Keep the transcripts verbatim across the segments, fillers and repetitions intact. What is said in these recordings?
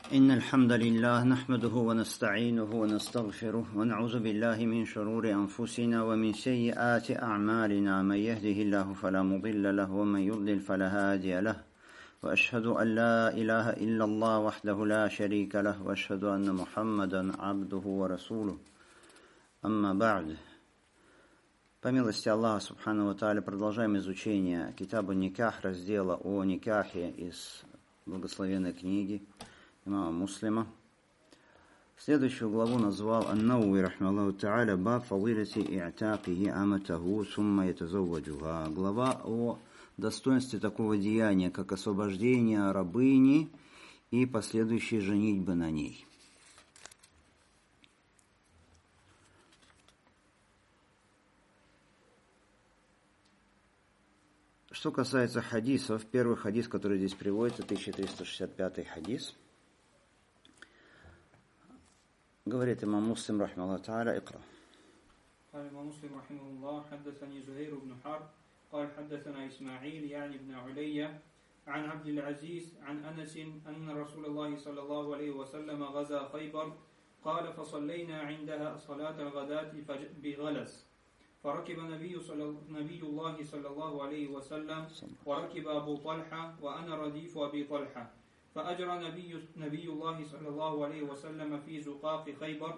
إن الحمد لله نحمده ونستعينه ونستغفره ونعوذ بالله من شرور أنفسنا ومن سيئات أعمالنا. من يهده الله فلا مضل له ومن يضلل فلا هادي له، وأشهد أن لا إله إلا الله وحده لا شريك له، وأشهد أن محمدا عبده ورسوله. أما بعد. По милости Аллаха Субхану ва Тааля продолжаем изучение Китабу Никах, раздела о никахе из благословенной книги имама Муслима. Следующую главу назвал Ан-Науви рахмаллаху тааля баб фадилати и'такихи аматаху сумма ятазавваджуха. Глава о достоинстве такого деяния, как освобождение рабыни и последующей женитьбы на ней. Что касается хадисов, первый хадис, который здесь приводится, тысяча триста шестьдесят пятый хадис. Говорит имам Муслим рахмаллаху тааля: «Икра». قال الإمام مسلم رحمه الله: حدثني زهير بن حرب قال حدثنا إسماعيل يعني ابن علية عن عبد العزيز عن أنس أن رسول الله صلى الله عليه وسلم غزا خيبر قال فصلينا عندها صلاة الغداة بغلس فركب نبي صلى نبي الله صلى الله عليه وسلم وركب أبو طلحة وأنا رديف أبي طلحة فأجرى نبي نبي الله صلى الله عليه وسلم في زقاق خيبر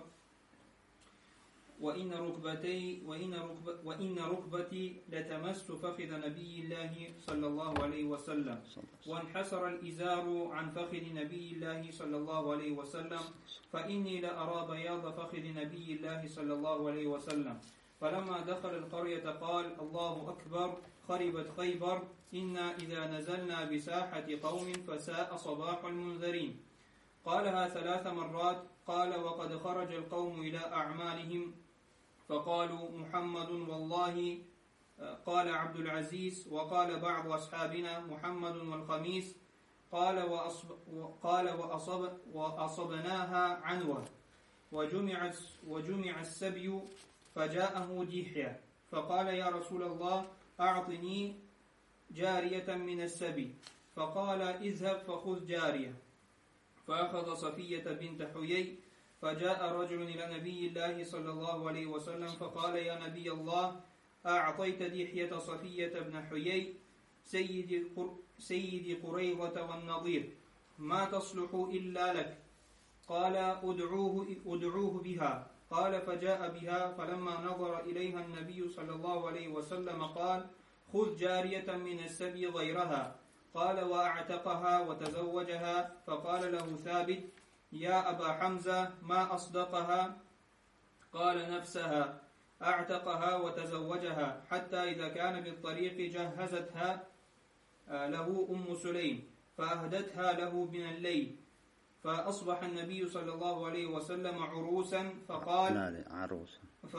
وإن ركبتي وإن ركب وإن ركبتي لتمس فخذ نبي الله صلى الله عليه وسلم وانحسر الإزار عن فخذ نبي الله صلى الله عليه وسلم فإني لأرى بياض فخذ نبي الله صلى الله عليه وسلم. فلما دخل القرية قال: الله أكبر، خربت خيبر، إنا إذا نزلنا بساحة قوم فساء صباح المنذرين. قالها ثلاث مرات. قال: وقد خرج القوم إلى أعمالهم فقالوا: محمد والله. قال عبد العزيز: وقال بعض أصحابنا: محمد والخميس. قال: وأصب قال وأصب وأصبناها عنوة وجمع وجمع السبي فجاءه دحية فقال: يا رسول الله أعطني جارية من السبي. فقال: اذهب فخذ جارية. فأخذ صفية بنت حيي. فجاء رجل إلى نبي الله صلى الله عليه وسلم فقال: يا نبي الله أعطيت دحية صفية بن حيي سيد سيد قريظة والنضير، ما تصلح إلا لك. قال: أدعوه أدعوه بها. قال: فجاء بها. فلما نظر إليها النبي صلى الله عليه وسلم قال: خذ جارية من السبي غيرها. قال: وأعتقها وتزوجها. فقال له ثابت: يا أبا حمزة ما أصدقها؟ قال: نفسها، أعتقها وتزوجها. حتى إذا كان بالطريق جهزتها له أم سليم فأهدتها له من الليل. فأصبح النبي صلى الله عليه وسلم عروسا فقال لا عروسا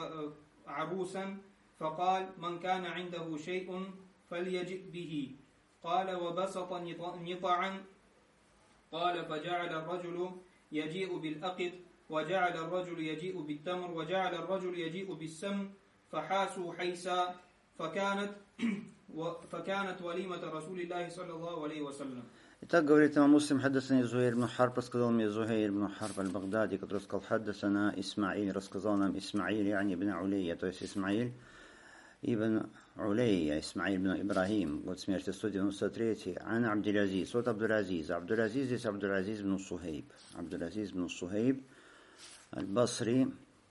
عروسا فقال: من كان عنده شيء فليجئ به. قال: وبسط نطعا. قال: فجعل الرجل يجيء بالأقط، وجعل الرجل يجيء بالتمر، وجعل الرجل يجيء بالسمن، فحاسوا حيسا. فكانت فكانت وليمة رسول الله صلى الله عليه وسلم. Итак, говорит имам Муслим: حدثني زهير بن حرب, рассказал мне Зухейр ибн Харб аль-Багдади, который сказал: حدثنا Исмаиль, рассказал нам Исмаиль, يعني ибн Улейя, то есть Исмаиль ибн Улейя, Исмаиль ибн Ибрахим, год смерти сто девяносто третий, ан Абдул-Азиз, от Абдул-Азиз. Абдул-Азиз здесь Абдул-Азиз ибн Сухейб, Абдул-Азиз ибн Сухейб аль-Басри,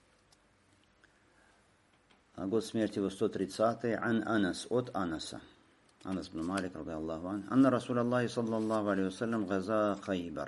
год смерти его сто тридцатый, ан Анас, от Анаса. Анас бн Малик, ради Аллаху ан, анна Расул Аллахи саллаллаху алейхи вассалям газа Хайбар.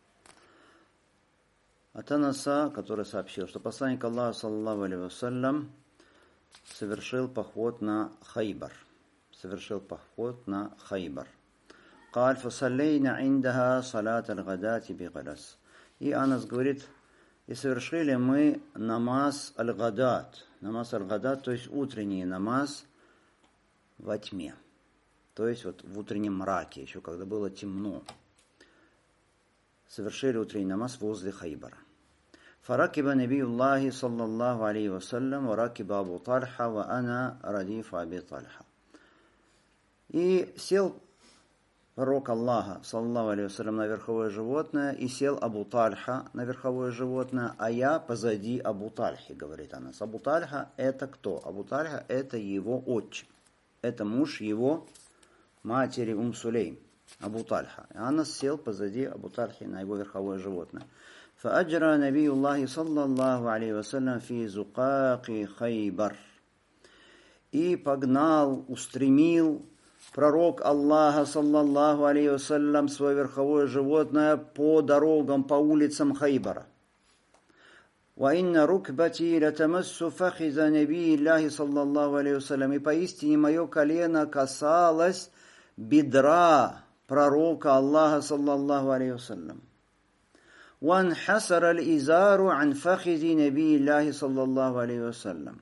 От Анаса, который сообщил, что посланник Аллаха саллаллаху алейхи вассалям совершил поход на Хайбар. Совершил поход на Хайбар. Каль фасаллейна индага салат аль-гадати бигалас. И Анас говорит: и совершили мы намаз аль-гадат. Намаз аль-гадат, то есть утренний намаз во тьме. То есть вот в утреннем мраке, еще когда было темно. Совершили утренний намаз возле Хайбара. فركب نبي الله صلى الله عليه وسلم وركب أبو طلحة وأنا رديف أبي طلحة. И сел пророк Аллаха, саллаллаху алейхи вассалям, на верховое животное, и сел Абу Тальха на верховое животное, а я позади Абу Тальхи, говорит Анас. Абу Тальха это кто? Абу Тальха это его отчим. Это муж его матери Ум Сулейм, Абу Тальха. И Анас сел позади Абу Тальхи на его верховое животное. فأجرى نبي الله صلى الله عليه وسلم في زقاق خيبر. И погнал, устремил пророк Аллаха, саллаллаху алейхи вассалям, свое верховое животное по дорогам, по улицам Хайбара. وَإِنَّ رُكْبَتِي لَتَمَسُّ فَخِذَ نَبِيِّ اللَّهِ صلى الله عليه وسلم. И поистине мое колено касалось бедра пророка Аллаха, саллаллаху алейхи вассалям. وَانْحَسَرَ الْإِزَارُ عَنْ فَخِذِ نَبِيِّ اللَّهِ صلى الله عليه وسلم.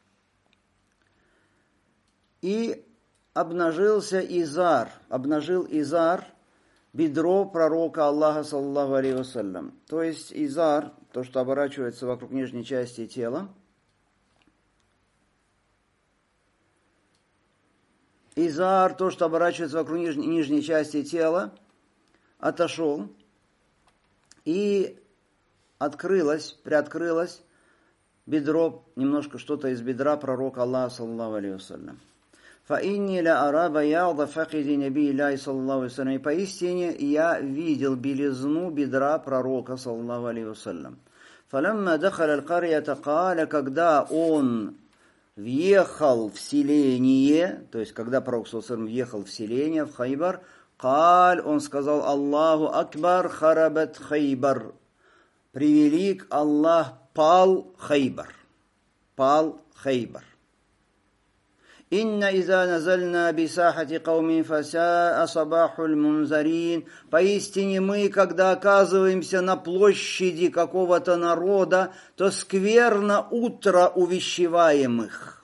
И обнажился изар, обнажил изар, бедро пророка Аллаха, саллаллаху алейхи вассалям. То есть изар, то, что оборачивается вокруг нижней части тела. Изар, то, что оборачивается вокруг ниж- нижней части тела, отошел и открылось, приоткрылось бедро, немножко что-то из бедра пророка Аллаха, саллаллаху алейхи вассалям. فَإِنِّي لَأَرَى بَيَاضَ فَخِذِ نَبِيِّ اللَّهِ صلى الله عليه وسلم. И поистине я видел белизну бедра пророка, саллаллаху алейхи вассалям. فَلَمَّا دَخَلَ الْقَرْيَةَ قَالَ. Когда он въехал в селение, то есть когда пророк, саллаллаху алейхи вассалям, въехал в селение, в Хайбар, قال, он сказал: Аллаху Акбар, харабат Хайбар. Превелик Аллах, пал Хайбар. Пал Хайбар. «Инна иза назальна бисахати каумин фаса асабахуль мунзарин». Поистине мы, когда оказываемся на площади какого-то народа, то скверно утро увещеваемых.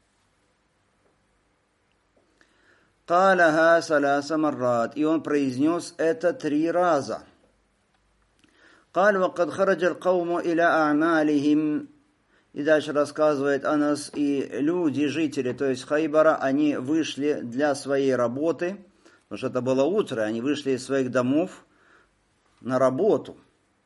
«Калаха саласа маррат». И он произнес это три раза. «Кал вакад хараджал кауму иля а'малихим». И дальше рассказывает Анас, и люди, жители, то есть Хайбара, они вышли для своей работы, потому что это было утро, они вышли из своих домов на работу.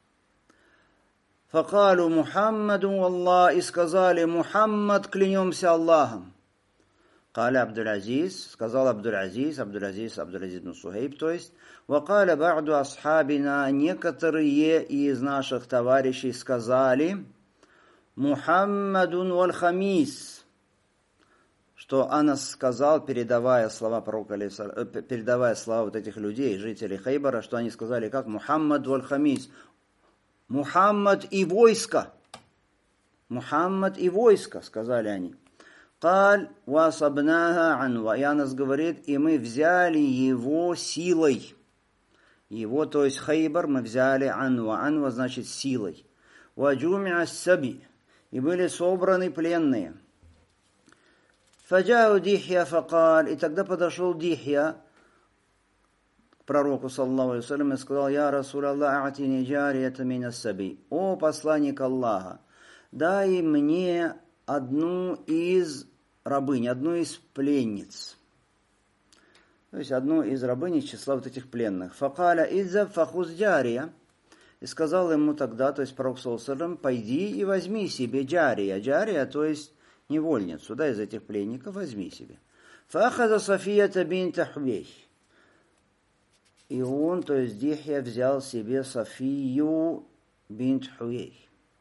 Факалу Мухаммаду Аллах, и сказали: Мухаммад, клянемся Аллахом. Каля Абдул-Азиз, сказал Абдул-Азиз, Абдул-Азиз, Абдул-Азиз ибн Сухейб, то есть, вакаля ба'ду асхабина, некоторые из наших товарищей сказали: Мухаммадун валь хамис, что Анас сказал, передавая слова пророка, передавая слова вот этих людей, жителей Хайбара, что они сказали, как Мухаммад валь хамис, Мухаммад и войско, Мухаммад и войско, сказали они. Каль васабнаха анва, и Анас говорит, и мы взяли его силой, его, то есть Хайбар, мы взяли анва, анва значит силой. Ваджумиа саби, и были собраны пленные. Фаджау Дихья факаль, и тогда подошел Дихья к пророку, саллаллаху алейхи вассалям, и сказал: Я Расул Аллах, атини джарията мина саби. О посланник Аллаха, дай мне одну из рабынь, одну из пленниц. То есть одну из рабынь из числа вот этих пленных. Факаля идзаб фахуз джария. И сказал ему тогда, то есть пророк, саллаллаху алейхи вассалям, пойди и возьми себе джария. Джария, то есть невольницу, да, из этих пленников возьми себе. Фахаза Софията бинта Хуей. И он, то есть Дихья, взял себе Софию бинт Хуей.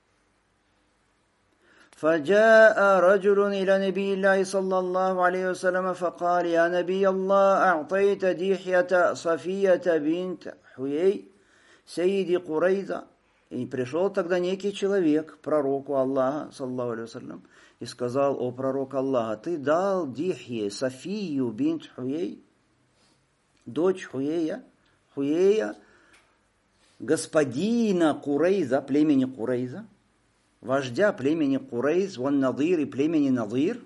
فجاء رجل إلى نبي الله صلى الله عليه وسلم فقال: يا نبي الله أعطيت دحية صفية بنت حيي Саиди Курайза. И пришел тогда некий человек к пророку Аллаха, саллаллаху алейхи вассалям, и сказал: О пророк Аллаха, ты дал Дихье Софию бинт Хуей, дочь Хуея, Хуея, господина Курайза, племени Курайза, вождя племени Курайз, ван Надир и племени Надир.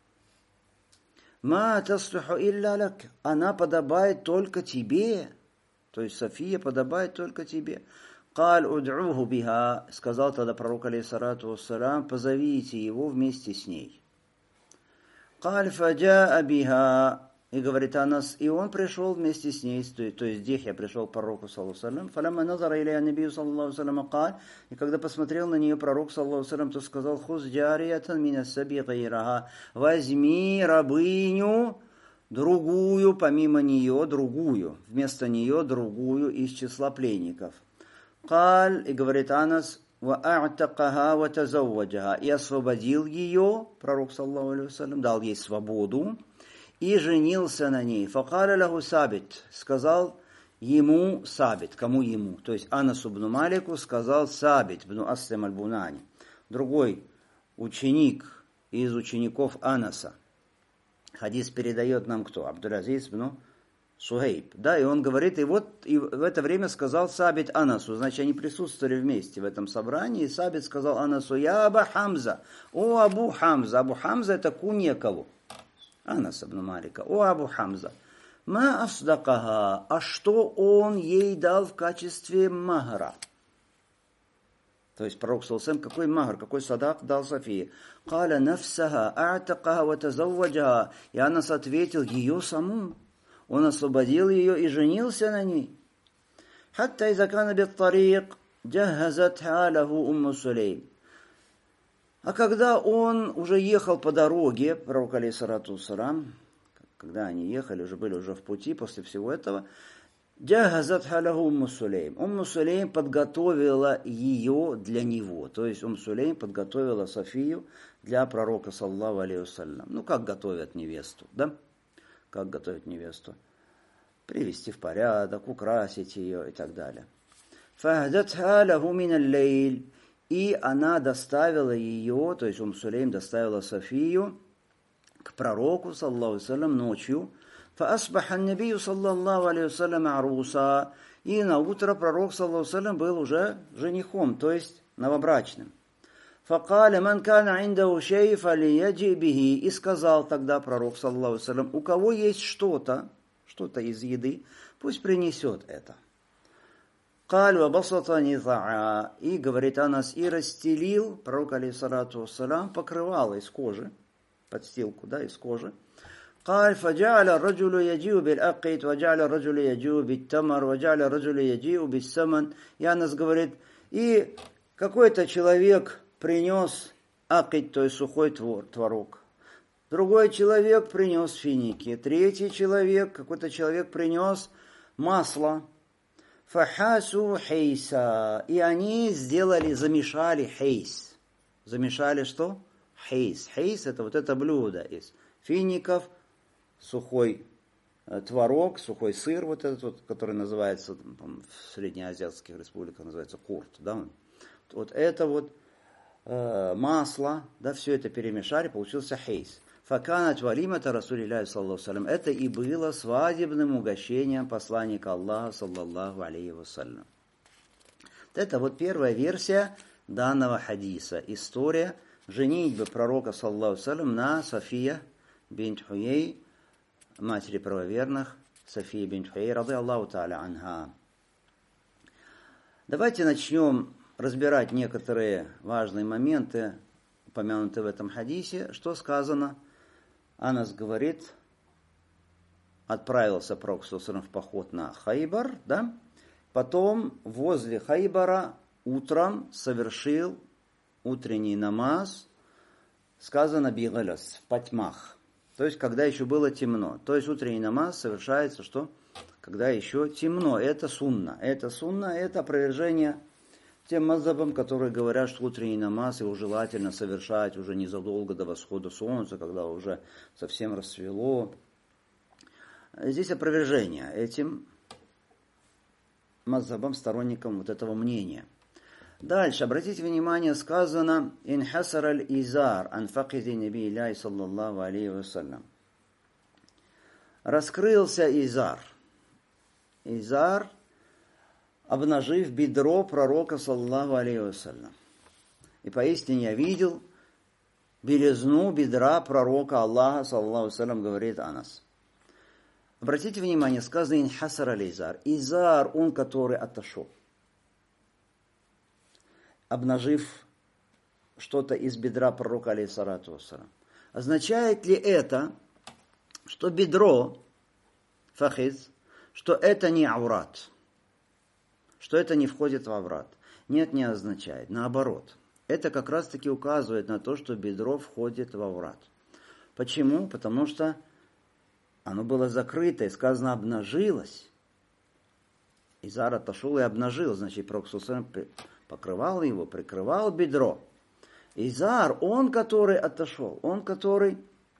Ма таслуху илля лак, она подобает только тебе. То есть София подобает только тебе. Каль уд'уху биха, сказал тогда пророк, алейхиссалату вассалям, позовите его вместе с ней. Каль фаджаа биха, И говорит Анас, и он пришел вместе с ней, то есть Дихья пришел к пророку, саллаллаху алейхи ва саллям, фалямма назара иляя набию, саллаллаху алейхи ва саллям, каль, и когда посмотрел на нее пророк, саллаллаху алейхи ва саллям, то сказал, хуз джариятан мина саби гайраха, возьми рабыню, другую, помимо нее, другую, вместо нее другую из числа пленников. Каль, и говорит Анас, ва а'такаха ва тазавваджаха, и освободил ее, пророк, саллаллаху алейхи ва саллям, дал ей свободу, и женился на ней. Факаля лаху Сабит, сказал ему Сабит, кому ему? То есть Анасу бну Малику сказал Сабит бну Аслим аль-Бунани, другой ученик из учеников Анаса. Хадис передает нам кто? Абдул-Азиз бну Сухейб. Да, и он говорит, и вот и в это время сказал Сабит Анасу, значит, они присутствовали вместе в этом собрании, и Сабит сказал Анасу, я Аба Хамза, о Абу Хамза, Абу Хамза это кунья кого? Анас ибн Малика, о Абу Хамза, ма асдакаха, а что он ей дал в качестве махра? То есть пророк саллаллаху алейхи ва саллям, какой махр, какой садак дал Софии? Каля нафсаха, а'такаха ва тазавваджаха, и Анас ответил, ее саму. Он освободил ее и женился на ней. Хатта иза кана бит-тарик, джахазатха лаху умму Сулейм. А когда он уже ехал по дороге, пророк алейхиссалату вассалам, когда они ехали, уже были уже в пути после всего этого, джахазат халаху умму Сулейм. Умму Сулейм подготовила ее для него. То есть Умму Сулейм подготовила Софию для пророка, саллаллаху алейхи вассалям. Ну, как готовят невесту, да? Как готовят невесту? Привести в порядок, украсить ее и так далее. Фахдатха лаху мин аль-лейль. И она доставила ее, то есть Умму Сулейм доставила Софию к пророку, саллаллаху алейхи ва саллям, ночью. فَأَصْبَحَ النَّبِيُّ саллаллаху алейхи ва саллям аруса. И на утро пророк, саллаллаху алейхи ва саллям, был уже женихом, то есть новобрачным. فَقَالَ مَنْ كَانَ عِنْدَهُ شَيْءٌ فَلْيَجِئْ بِهِ. И сказал тогда пророк, саллаллаху алейхи ва саллям, у кого есть что-то, что-то из еды, пусть принесет это. Каль ва басатани за'a. И, говорит Анас, и расстелил пророк, алейхиссалату вассалям, покрывало из кожи, подстилку, да, из кожи. Каль фаджа'аля раджулю яджиу биль акид, ваджа'аля раджулю яджиу бит тамар, ваджа'аля раджулю яджиу бит саман. И Анас говорит, и какой-то человек принес акид, то есть сухой творог. Другой человек принес финики. Третий человек, какой-то человек принес масло. Фахасу хейса. И они сделали, замешали хейс. Замешали что? Хейс. Хейс это вот это блюдо из фиников, сухой творог, сухой сыр, вот этот вот, который называется в среднеазиатских республиках называется курт. Да? Вот это вот э, масло, да, все это перемешали, получился хейс. Факанат валимата Расулилляхи саллаллаху алейхи ва саллям. Это и было свадебным угощением посланника Аллаха саллаллаху алейхи ва саллям. Это вот первая версия данного хадиса. История женитьбы пророка саллаллаху алейхи ва саллям на София бинт Хуей, матери правоверных, София бинт Хуей, рады Аллаху та'аля анха. Давайте начнем разбирать некоторые важные моменты, упомянутые в этом хадисе. Что сказано? Анас говорит, отправился пророк саллаллаху алейхи ва саллям в поход на Хайбар, да? Потом возле Хайбара утром совершил утренний намаз, сказано бигалас, в потьмах, то есть когда еще было темно. То есть утренний намаз совершается, что? Когда еще темно. Это сунна. Это сунна, это опровержение тем мазхабам, которые говорят, что утренний намаз его желательно совершать уже незадолго до восхода солнца, когда уже совсем рассвело. Здесь опровержение этим мазхабам, сторонникам вот этого мнения. Дальше, обратите внимание, сказано «Инхасар аль-изар ан факиди наби Илляхи саллаллаху алейхи ва саллям». Раскрылся изар. Изар, обнажив бедро пророка саллаллаху алейхи ва саллям. И поистине я видел белизну бедра пророка Аллаха саллаллаху алейхи ва саллям, говорит Анас. Обратите внимание, сказано «Инхасар аль-изар». Изар, он, который отошел, обнажив что-то из бедра пророка алейхиссалату вассалям. Означает ли это, что бедро фахиз, что это не аурат, что это не входит в аврат. Нет, не означает. Наоборот. Это как раз-таки указывает на то, что бедро входит в аврат. Почему? Потому что оно было закрыто, и сказано, обнажилось. Изар отошел и обнажил. Значит, Пророк покрывал его, прикрывал бедро. Изар, он, который отошел, он, который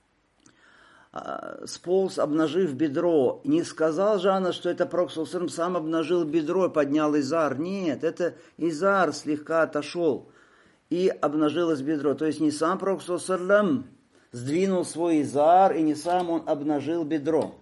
а, сполз, обнажив бедро. Не сказал же она, что это Пророк сам обнажил бедро и поднял изар. Нет, это изар слегка отошел и обнажилось бедро. То есть не сам Пророк сдвинул свой изар, и не сам он обнажил бедро.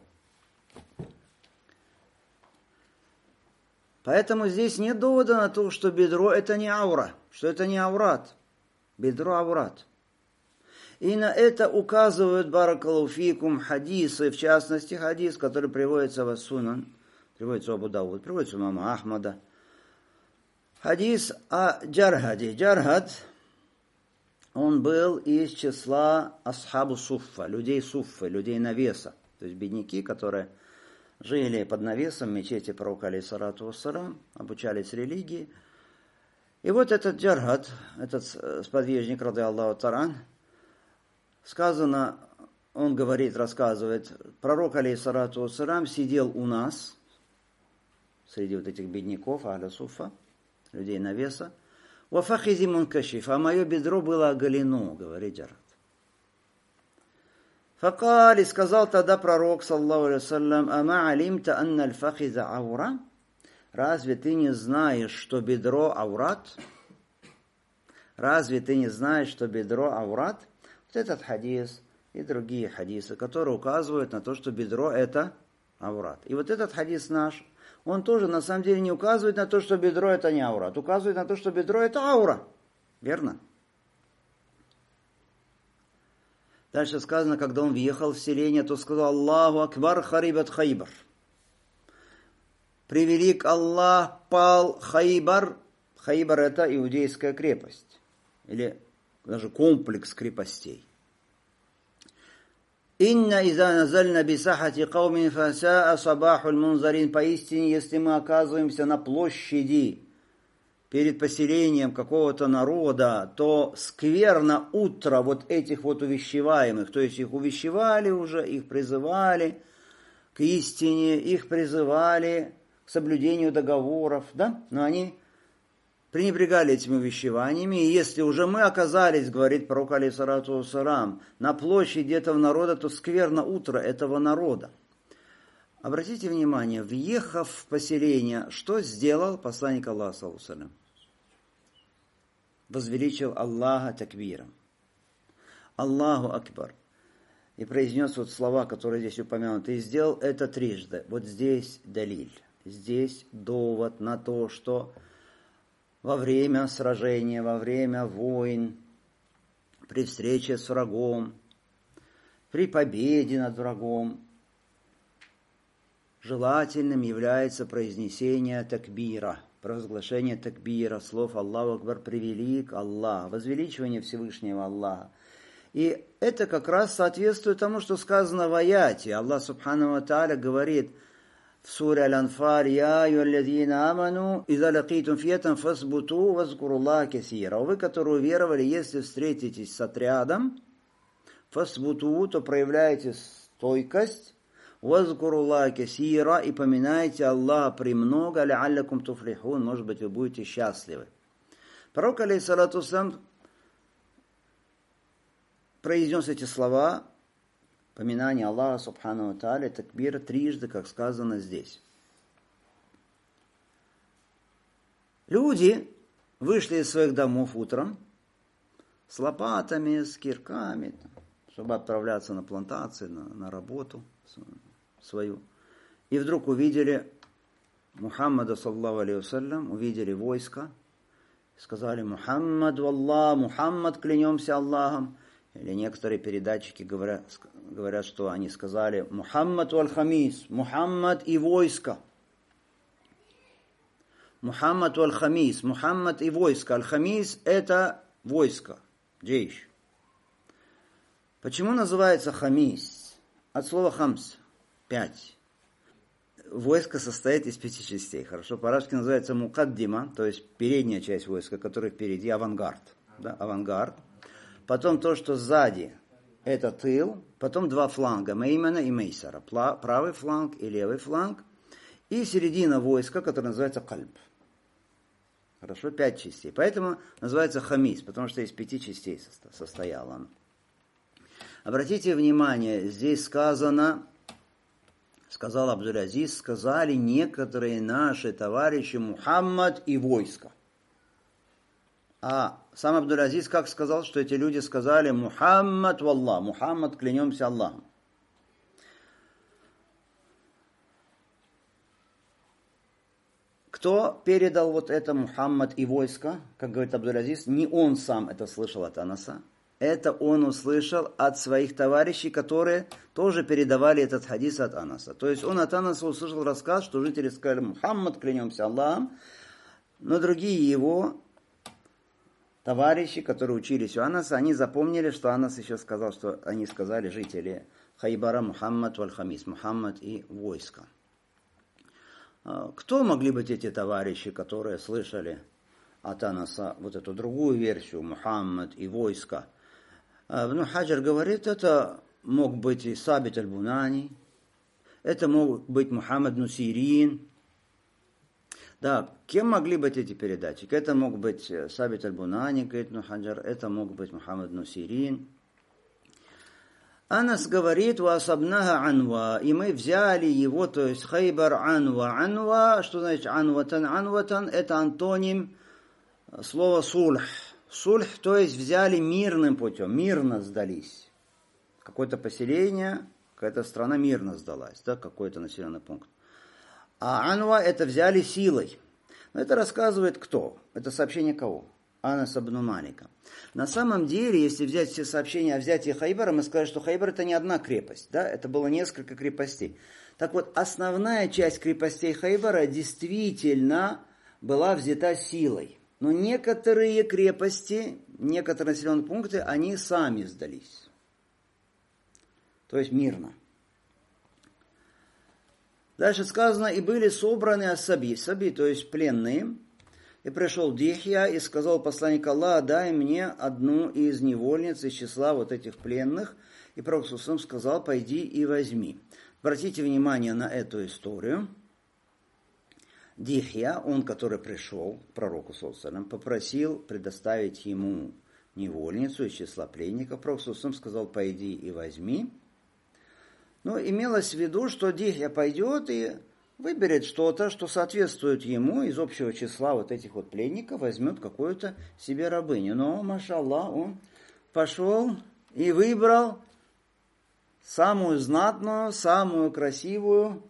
Поэтому здесь нет довода на то, что бедро это не аура, что это не аурат. Бедро аурат. И на это указывают баракаллаху фикум хадисы, в частности хадис, который приводится в Сунан, приводится в Абу Дауд, приводится у имама Ахмада. Хадис о Джархаде. Джархад, он был из числа асхабу суффа, людей суффы, людей навеса, то есть бедняки, которые жили под навесом мечети пророка алейхиссалату вассалам, обучались религии. И вот этот Джархад, этот сподвижник, ради Аллаху таран, сказано, он говорит, рассказывает, пророк алейхиссалату вассалам сидел у нас, среди вот этих бедняков, ахля суффа, людей навеса, «Вафахизи мункашиф», а мое бедро было оголено, говорит Джархад. Факали, сказал тогда пророк, саллаллаху алейхи вассалям, «Ама алимта анна аль-фахиза аура?» Разве ты не знаешь, что бедро аурат? Разве ты не знаешь, что бедро аурат? Вот этот хадис и другие хадисы, которые указывают на то, что бедро это аурат. И вот этот хадис наш, он тоже на самом деле не указывает на то, что бедро это не аурат. Указывает на то, что бедро это аура. Верно? Дальше сказано, когда он въехал в селение, то сказал Аллаху акбар харибат Хайбар. Превелик Аллах, пал Хайбар. Хайбар это иудейская крепость. Или даже комплекс крепостей. Инна иза назальна бисахати каумин фасаа сабахуль мунзарин. Поистине, если мы оказываемся на площади перед поселением какого-то народа, то скверно утро вот этих вот увещеваемых, то есть их увещевали уже, их призывали к истине, их призывали к соблюдению договоров, да, но они пренебрегали этими увещеваниями, и если уже мы оказались, говорит пророк алейхиссалату вассалам, на площади этого народа, то скверно утро этого народа. Обратите внимание, въехав в поселение, что сделал посланник Аллаха, саллаллаху алейхи ва саллям? Возвеличил Аллаха такбиром. Аллаху акбар. И произнес вот слова, которые здесь упомянуты. И сделал это трижды. Вот здесь далиль. Здесь довод на то, что во время сражения, во время войн, при встрече с врагом, при победе над врагом, желательным является произнесение такбира, провозглашение такбира, слов Аллаху акбар, превелик Аллах, возвеличивание Всевышнего Аллаха. И это как раз соответствует тому, что сказано в аяте. Аллах субхану ва тааля говорит в суре Аль-Анфаль: «Я юалладзина аману, иза лакитум фиятан фасбуту вазкуруллаха касира». Вы, которые уверовали, если встретитесь с отрядом, фасбуту, то проявляете стойкость, вазкуруллаха касира, и поминайте Аллаха премного, ла'аллякум туфлихун, может быть, вы будете счастливы. Пророк алейхиссалату вассалям произнес эти слова, поминание Аллаха субхану ва тааля, такбир, трижды, как сказано здесь. Люди вышли из своих домов утром с лопатами, с кирками, чтобы отправляться на плантации, на, на работу свою. И вдруг увидели Мухаммада, саллаллаху алейхи вассалям, увидели войско, сказали: «Мухаммад валлах, Мухаммад, клянемся Аллахом». Или некоторые передатчики говорят, говорят, что они сказали: «Мухаммад валь-хамис», Мухаммад и войско. Мухаммад валь-хамис, Мухаммад и войско. Аль-хамис – это войско, джейш. Почему называется хамис? От слова хамс – пять. войско состоит из пяти частей. Хорошо, по-арабски называется мукаддима, то есть передняя часть войска, которая впереди, авангард. Да, авангард. Потом то, что сзади, это тыл. Потом два фланга, меймана и мейсара. Правый фланг и левый фланг. И середина войска, которая называется кальб. Хорошо, пять частей. Поэтому называется хамис, потому что из пяти частей состояла она. Обратите внимание, здесь сказано, сказал Абдул-Азиз, сказали некоторые наши товарищи Мухаммад и войско. А сам Абдул-Азиз как сказал, что эти люди сказали Мухаммад валлах, Мухаммад, клянемся Аллахом. Кто передал вот это Мухаммад и войско, как говорит Абдул-Азиз, не он сам это слышал от Анаса. Это он услышал от своих товарищей, которые тоже передавали этот хадис от Анаса. То есть он от Анаса услышал рассказ, что жители сказали Мухаммад, клянемся Аллахом, но другие его товарищи, которые учились у Анаса, они запомнили, что Анас еще сказал, что они сказали жители Хайбара Мухаммад валь-Хамис, Мухаммад и войско. Кто могли быть эти товарищи, которые слышали от Анаса вот эту другую версию, Мухаммад и войско? Ибн Хаджар говорит, это мог быть и Сабит аль-Бунани, это мог быть Мухаммад ибн Сирин. Да, кем могли быть эти передатчики? Это мог быть Сабит аль-Бунани, говорит Ибн Хаджар, это мог быть Мухаммад ибн Сирин. Анас говорит, «Васабнаха анва», и мы взяли его, то есть Хайбар анва. Анва, что значит анватан? Анватан – это антоним слова сульх. Сульх, то есть взяли мирным путем, мирно сдались. Какое-то поселение, какая-то страна мирно сдалась, да, какой-то населенный пункт. А анва – это взяли силой. Но это рассказывает кто? Это сообщение кого? Анас ибн Малика. На самом деле, если взять все сообщения о взятии Хайбара, мы скажем, что Хайбар это не одна крепость, да, это было несколько крепостей. Так вот, основная часть крепостей Хайбара действительно была взята силой. Но некоторые крепости, некоторые населенные пункты, они сами сдались. То есть мирно. Дальше сказано, и были собраны асаби, саби, то есть пленные. И пришел Дихья и сказал посланник Аллаха, дай мне одну из невольниц из числа вот этих пленных. И пророк ﷺ сказал, пойди и возьми. Обратите внимание на эту историю. Дихья, он, который пришел к пророку ﷺ, попросил предоставить ему невольницу из числа пленников. Пророк ﷺ сказал, пойди и возьми. Но имелось в виду, что Дихья пойдет и выберет что-то, что соответствует ему из общего числа вот этих вот пленников, возьмет какую-то себе рабыню. Но, машаллах, он пошел и выбрал самую знатную, самую красивую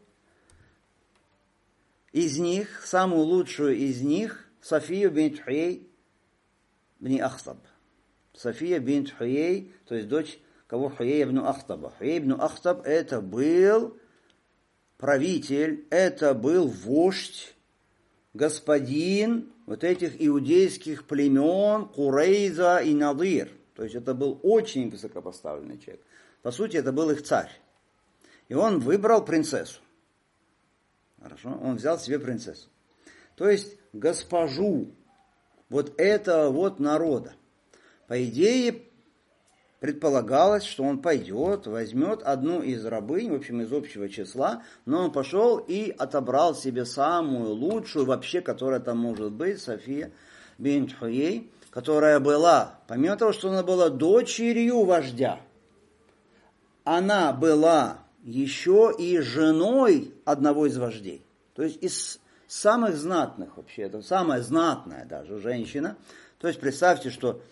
из них, самую лучшую из них, Софию бинт Хуей бни Ахтаб. София бинт Хуей, то есть дочь кого? Хуей ибн Ахтаба. Хуей ибн Ахтаб это был правитель, это был вождь, господин вот этих иудейских племен Курейза и Надир. То есть это был очень высокопоставленный человек. По сути, это был их царь. И он выбрал принцессу. Хорошо? Он взял себе принцессу. То есть госпожу вот этого вот народа. По идее, предполагалось, что он пойдет, возьмет одну из рабынь, в общем, из общего числа, но он пошел и отобрал себе самую лучшую, вообще, которая там может быть, София бинт Хуей, которая была, помимо того, что она была дочерью вождя, она была еще и женой одного из вождей. То есть из самых знатных вообще, это самая знатная даже женщина. То есть представьте, что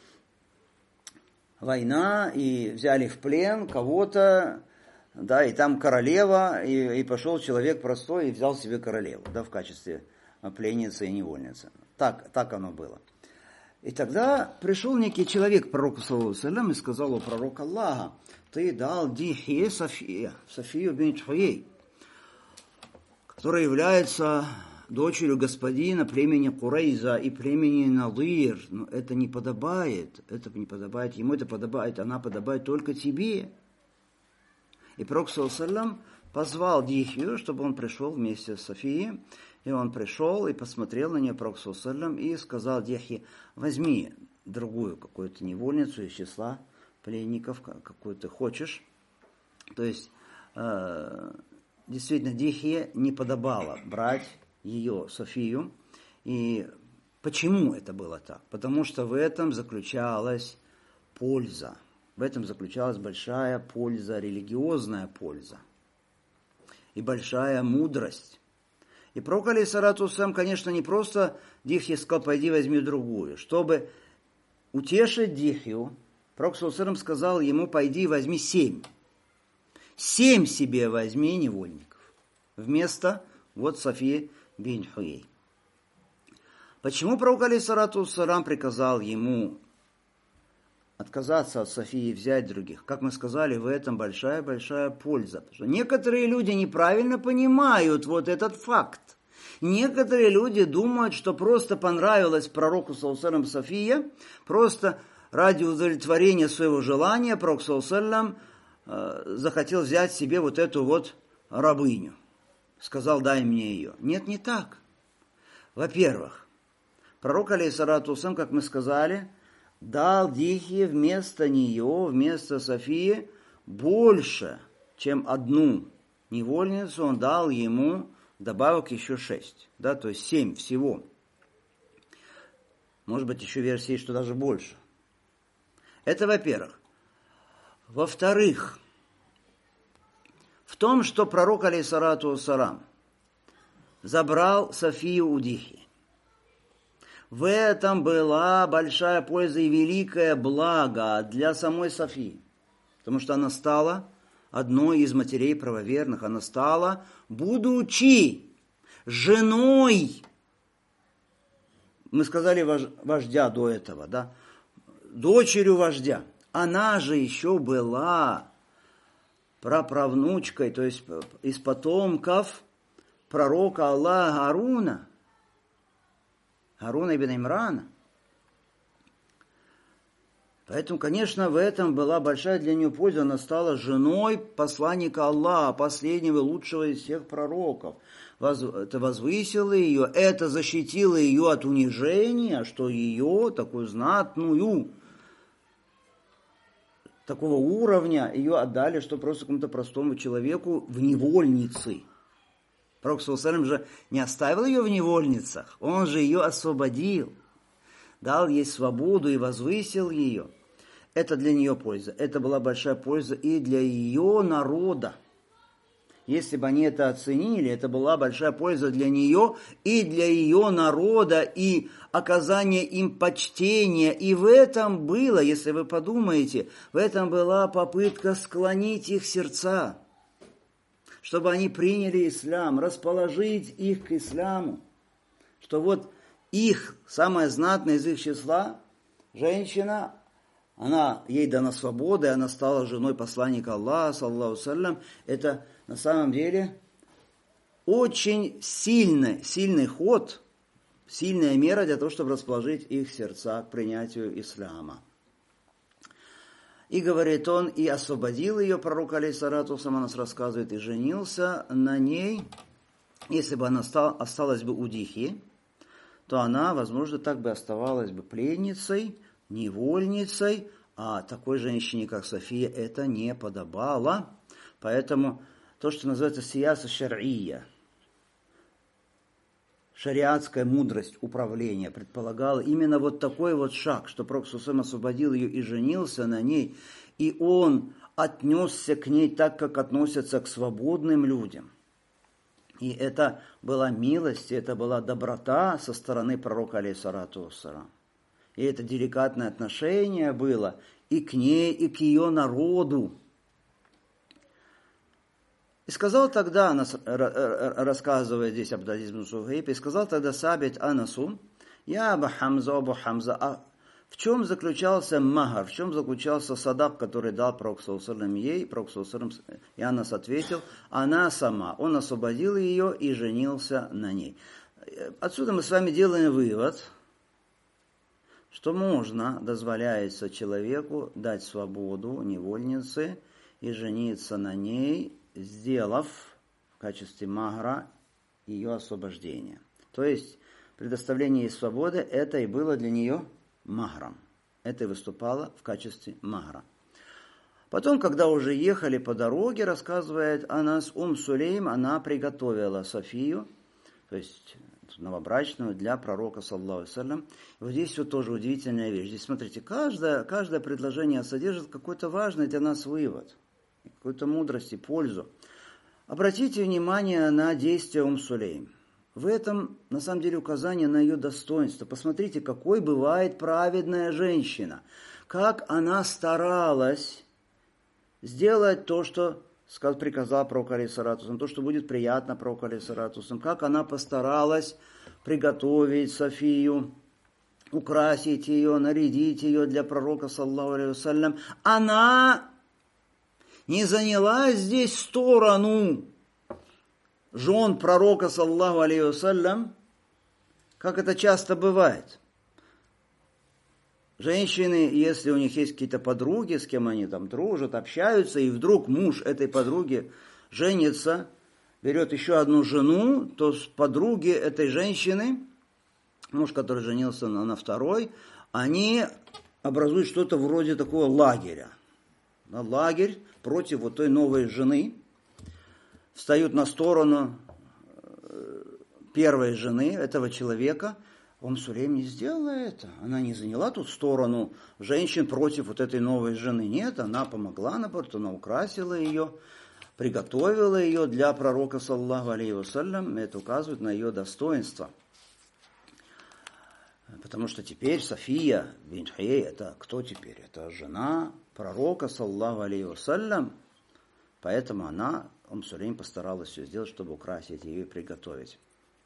война, и взяли в плен кого-то, да, и там королева, и, и пошел человек простой и взял себе королеву, да, в качестве пленницы и невольницы. Так, так оно было. И тогда пришел некий человек к пророку саллаллаху алейхи ва саллям и сказал: о пророк Аллаха, ты дал Дихье София, Софию бинт Хуей, которая является дочерью господина племени Курейза и племени Надир. Но это не подобает, это не подобает ему, это подобает, она подобает только тебе. И пророк саллаллаху алейхи ва саллям позвал Дихью, чтобы он пришел вместе с Софией. И он пришел и посмотрел на нее, пророк саллаллаху алейхи ва саллям, и сказал Дихье: возьми другую какую-то невольницу из числа пленников, какую ты хочешь. То есть, э, действительно, Дихье не подобало брать ее, Софию. И почему это было так? Потому что в этом заключалась польза. В этом заключалась большая польза, религиозная польза. И большая мудрость. И пророк, алейхиссалату вассалям, конечно, не просто Дихье сказал: пойди возьми другую. Чтобы утешить Дихью, пророк, саллаллаху алейхи ва саллям, сказал ему: пойди возьми семь. Семь себе возьми невольников. Вместо вот Софии бин Хуей. Почему пророк, алейхиссалату вассалям, приказал ему отказаться от Софии и взять других? Как мы сказали, в этом большая-большая польза. Потому что некоторые люди неправильно понимают вот этот факт. Некоторые люди думают, что просто понравилась пророку, саллаллаху алейхи ва саллям, София, просто ради удовлетворения своего желания пророк, саллаллаху алейхи ва саллям, захотел взять себе вот эту вот рабыню. Сказал: дай мне ее. Нет, не так. Во-первых, пророк, алейхиссалату вассалям, как мы сказали, дал Дихье вместо нее, вместо Софии, больше, чем одну невольницу. Он дал ему добавок еще шесть, да, то есть семь всего. Может быть, еще версии, что даже больше. Это во-первых. Во-вторых, в том, что пророк, алейхиссалату вассалям, забрал Софию у Дихьи, в этом была большая польза и великое благо для самой Софии. Потому что она стала одной из матерей правоверных. Она стала, будучи женой, мы сказали вождя до этого, да, дочерью вождя. Она же еще была праправнучкой, то есть из потомков пророка Аллаха Гаруна. Харуна ибн Имрана. Поэтому, конечно, в этом была большая для нее польза. Она стала женой посланника Аллаха, последнего и лучшего из всех пророков. Это возвысило ее, это защитило ее от унижения, что ее, такую знатную, такого уровня, ее отдали, что просто какому-то простому человеку в невольницы. Пророк, саллаллаху алейхи ва саллям, же не оставил ее в невольницах, он же ее освободил, дал ей свободу и возвысил ее. Это для нее польза. Это была большая польза и для ее народа. Если бы они это оценили, это была большая польза для нее и для ее народа, и оказание им почтения. И в этом было, если вы подумаете, в этом была попытка склонить их сердца, чтобы они приняли ислам, расположить их к исламу. Что вот их, самая знатная из их числа, женщина, она, ей дана свобода, и она стала женой посланника Аллаха, саллаллаху алейхи ва саллям. Это на самом деле очень сильный, сильный ход, сильная мера для того, чтобы расположить их сердца к принятию ислама. И говорит он, и освободил ее, пророк, алейхиссалату вассалям, она нас рассказывает, и женился на ней. Если бы она стала, осталась бы у Дихьи, то она, возможно, так бы оставалась бы пленницей, невольницей, а такой женщине, как София, это не подобало. Поэтому то, что называется сияса шар'ия, шариатская мудрость управления, предполагала именно вот такой вот шаг, что пророк саллаллаху алейхи ва саллям освободил ее и женился на ней, и он отнесся к ней так, как относятся к свободным людям. И это была милость, это была доброта со стороны пророка, алейхиссалату вассалям. И это деликатное отношение было и к ней, и к ее народу. И сказал тогда, рассказывая здесь Абдул-Азиз ибн Сугайб, и сказал тогда Сабит Анасу: я Абу Хамза, Абу Хамза, а в чем заключался махар, в чем заключался садак, который дал пророк саллаллаху алейхи ва саллям ей? Пророк саллаллаху алейхи ва саллям, и Анас ответил: она сама. Он освободил ее и женился на ней. Отсюда мы с вами делаем вывод, что можно, дозволяется человеку дать свободу невольнице и жениться на ней, сделав в качестве махра ее освобождение. То есть предоставление ей свободы, это и было для нее махром. Это и выступало в качестве махра. Потом, когда уже ехали по дороге, рассказывает Анас, Ум Сулейм, она приготовила Софию, то есть новобрачную, для пророка, саллаллаху алейхи ва саллям. Вот здесь вот тоже удивительная вещь. Здесь, смотрите, каждое, каждое предложение содержит какой-то важный для нас вывод, какую-то мудрость и пользу. Обратите внимание на действия Ум Сулейм. В этом, на самом деле, указание на ее достоинство. Посмотрите, какой бывает праведная женщина. Как она старалась сделать то, что приказал пророк алейхиссалату, то, что будет приятно пророку алейхиссалату, как она постаралась приготовить Софию, украсить ее, нарядить ее для пророка, саллаллаху алейхи вассалям. Она не заняла здесь сторону жен пророка, саллаллаху алейхи вассалям, как это часто бывает. Женщины, если у них есть какие-то подруги, с кем они там дружат, общаются, и вдруг муж этой подруги женится, берет еще одну жену, то с подруги этой женщины, муж, который женился на, на второй, они образуют что-то вроде такого лагеря. На лагерь против вот той новой жены, встают на сторону первой жены этого человека. Ум Сулейм не сделала это. Она не заняла тут сторону женщин против вот этой новой жены. Нет, она помогла, наоборот, она украсила ее, приготовила ее для пророка, саллаллаху алейхи вассалям. Это указывает на ее достоинство. Потому что теперь София бинт Хуей, это кто теперь? Это жена пророка, саллаллаху алейхи вассалям. Поэтому она, Ум Сулейм, постаралась все сделать, чтобы украсить ее и приготовить.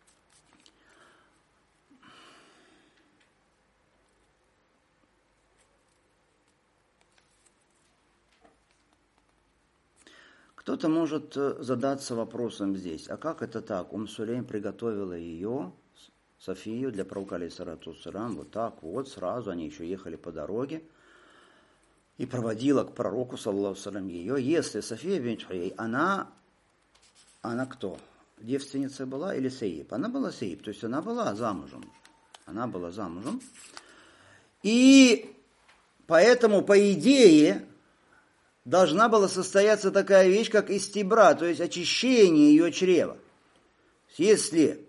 Кто-то может задаться вопросом здесь, а как это так? Ум Сулейм приготовила ее, Софию, для пророка, алейхиссалату вассалям, вот так вот, сразу, они еще ехали по дороге, и проводила к пророку, саллаллаху алейхи ва саллям, ее. Если София бинт Хуей, она, она кто? Девственница была или сейиб? Она была сейиб, то есть она была замужем. Она была замужем. И поэтому, по идее, должна была состояться такая вещь, как истибра, то есть очищение ее чрева. Если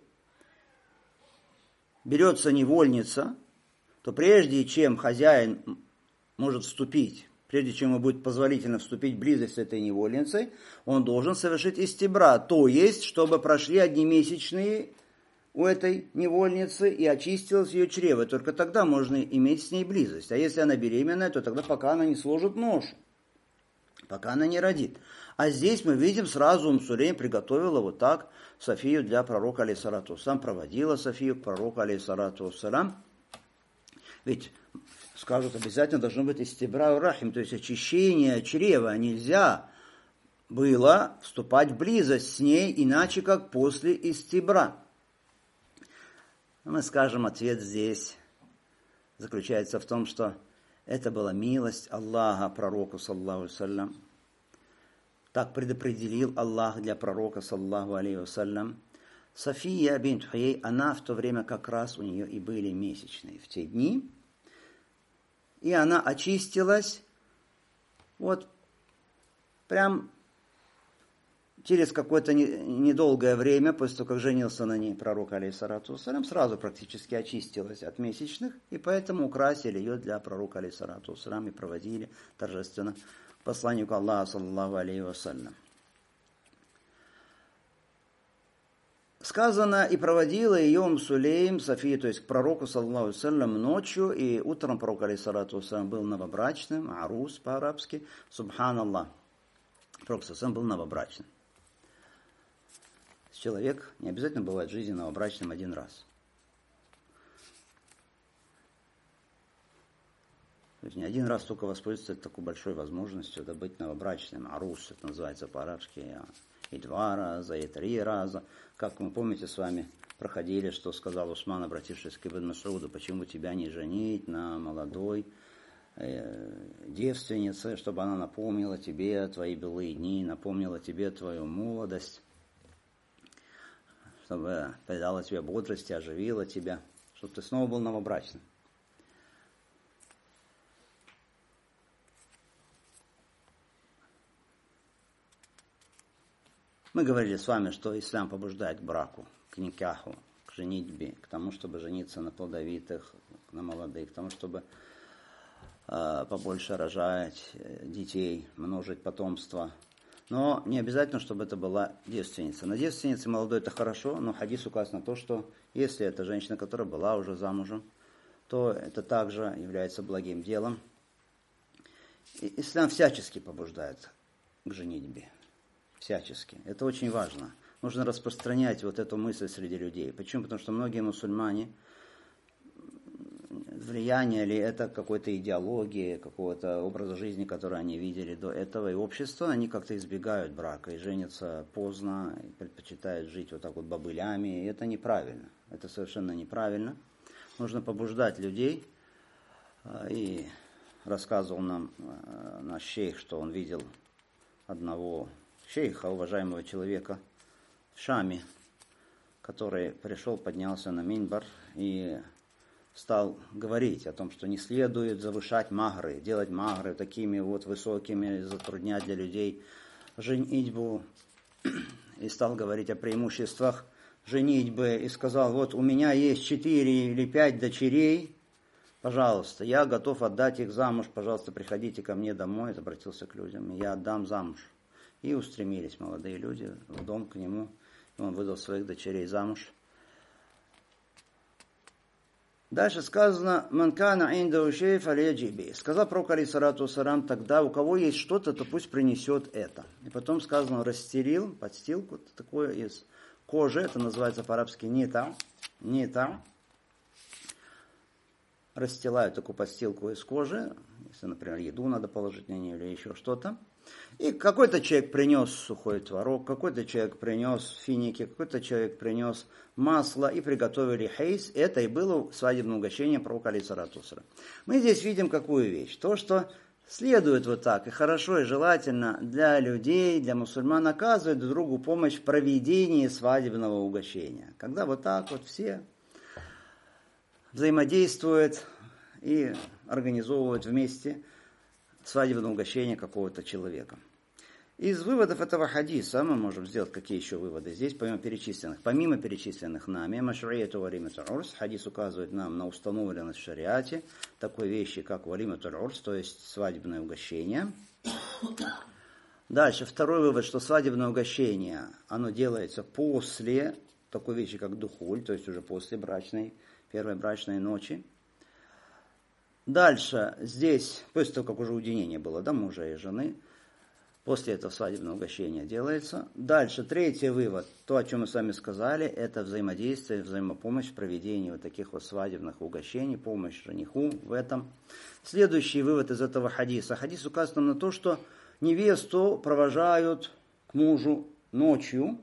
берется невольница, то прежде чем хозяин может вступить, прежде чем ему будет позволительно вступить в близость с этой невольницей, он должен совершить истибра, то есть, чтобы прошли одни месячные у этой невольницы и очистилось ее чрево. Только тогда можно иметь с ней близость. А если она беременная, то тогда пока она не сложит ношу, пока она не родит. А здесь мы видим, сразу Ум Сулейм приготовила вот так Софию для пророка, алейхиссалату вассалям, проводила Софию к пророку, алейхиссалату вассалям. Ведь скажут, обязательно должно быть истибра рахим, то есть очищение чрева. Нельзя было вступать в близость с ней, иначе как после истибра. Мы скажем, ответ здесь заключается в том, что это была милость Аллаха пророку, саллаллаху алейхи ва саллям. Так предопределил Аллах для пророка, саллаллаху алейхи ва саллям. София бинт Хуей, она в то время как раз у нее и были месячные в те дни. И она очистилась вот прям через какое-то недолгое время, после того, как женился на ней пророк, алейхиссалату вассалям, сразу практически очистилась от месячных, и поэтому украсили ее для пророка, алейхиссалату вассалям, и проводили торжественно к посланнику Аллаха, саллаллаху алейхи вассалям. Сказано, и проводила ее Ум Сулейм, София, то есть к пророку, саллаллаху алейхи вассалям, ночью, и утром пророк, алейхиссалату вассалям, был новобрачным, арус по-арабски, субханаллах. Пророк, саллаллаху алейхи вассалям, был новобрачным. Человек не обязательно бывает в жизни новобрачным один раз. То есть не один раз только воспользоваться такой большой возможностью, это быть новобрачным. Арус, это называется по-арабски, и два раза, и три раза. Как мы, помните, с вами проходили, что сказал Усман, обратившись к Ибн Мас'уду, почему тебя не женить на молодой девственницы, чтобы она напомнила тебе твои былые дни, напомнила тебе твою молодость, чтобы придала тебе бодрости, оживила тебя, чтобы ты снова был новобрачным. Мы говорили с вами, что ислам побуждает к браку, к никаху, к женитьбе, к тому, чтобы жениться на плодовитых, на молодых, к тому, чтобы побольше рожать детей, множить потомство. Но не обязательно, чтобы это была девственница. На девственнице молодой это хорошо, но хадис указывает на то, что если это женщина, которая была уже замужем, то это также является благим делом. И ислам всячески побуждает к женитьбе. Всячески. Это очень важно. Нужно распространять вот эту мысль среди людей. Почему? Потому что многие мусульмане, влияние ли это какой-то идеологии, какого-то образа жизни, который они видели до этого, и общество, они как-то избегают брака и женятся поздно, и предпочитают жить вот так вот бабылями, и это неправильно. Это совершенно неправильно. Нужно побуждать людей. И рассказывал нам наш шейх, что он видел одного шейха, уважаемого человека в Шаме, который пришел, поднялся на минбар и стал говорить о том, что не следует завышать магры, делать магры такими вот высокими, затруднять для людей женитьбу. И стал говорить о преимуществах женитьбы. И сказал, вот у меня есть четыре или пять дочерей, пожалуйста, я готов отдать их замуж, пожалуйста, приходите ко мне домой. Это обратился к людям, я отдам замуж. И устремились молодые люди в дом к нему. И он выдал своих дочерей замуж. Дальше сказано, «Манкана инда ушей фаледжиби». Сказал пророк алейхиссалату вассалям, тогда у кого есть что-то, то пусть принесет это. И потом сказано, он расстелил подстилку такое из кожи, это называется по-арабски нита, нита. Расстилают такую подстилку из кожи, если, например, еду надо положить на нее или еще что-то. И какой-то человек принес сухой творог, какой-то человек принес финики, какой-то человек принес масло и приготовили хейс. Это и было свадебное угощение пророка алейхиссалату вассалям. Мы здесь видим какую вещь. То, что следует вот так и хорошо, и желательно для людей, для мусульман оказывать друг другу помощь в проведении свадебного угощения. Когда вот так вот все взаимодействуют и организовывают вместе свадебное угощение какого-то человека. Из выводов этого хадиса мы можем сделать какие еще выводы здесь, помимо перечисленных. Помимо перечисленных нами, машруияту валиматуль урс, хадис указывает нам на установленность в шариате такой вещи, как валиматуль урс, то есть свадебное угощение. Дальше, второй вывод, что свадебное угощение, оно делается после такой вещи, как духуль, то есть уже после брачной, первой брачной ночи. Дальше, здесь, после того, как уже уединение было, да, мужа и жены, после этого свадебное угощение делается. Дальше, третий вывод, то, о чем мы с вами сказали, это взаимодействие, взаимопомощь в проведении вот таких вот свадебных угощений, помощь жениху в этом. Следующий вывод из этого хадиса. Хадис указывает нам на то, что невесту провожают к мужу ночью,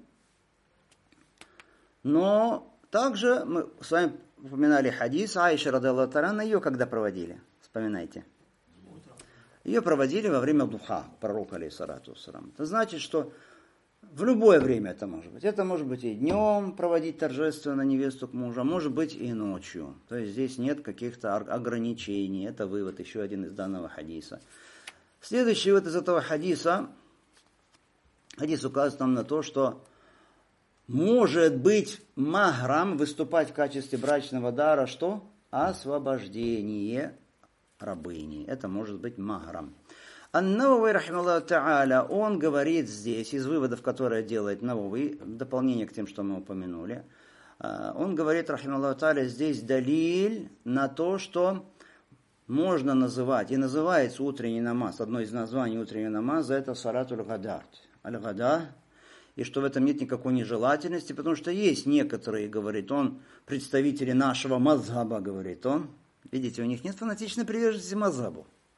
но также мы с вами упоминали хадис Аиша радиаллаху анха, ее когда проводили? Вспоминайте. Ее проводили во время духа, пророка алейхиссалату вассалям. Это значит, что в любое время это может быть. Это может быть и днем проводить торжественно невесту к мужу, а может быть и ночью. То есть здесь нет каких-то ограничений. Это вывод, еще один из данного хадиса. Следующий вывод из этого хадиса. Хадис указывает нам на то, что может быть махрам выступать в качестве брачного дара, что? Освобождение рабыни. Это может быть махрам. Ан-Навави, рахималлаху та'аля, он говорит здесь, из выводов, которые делает Навави, в дополнение к тем, что мы упомянули, он говорит, рахималлаху та'аля, здесь далиль на то, что можно называть, и называется утренний намаз, одно из названий утреннего намаза, это салатуль гадат. Аль-гада. И что в этом нет никакой нежелательности, потому что есть некоторые, говорит он, представители нашего мазхаба, говорит он. Видите, у них нет фанатичной приверженности мазхабу.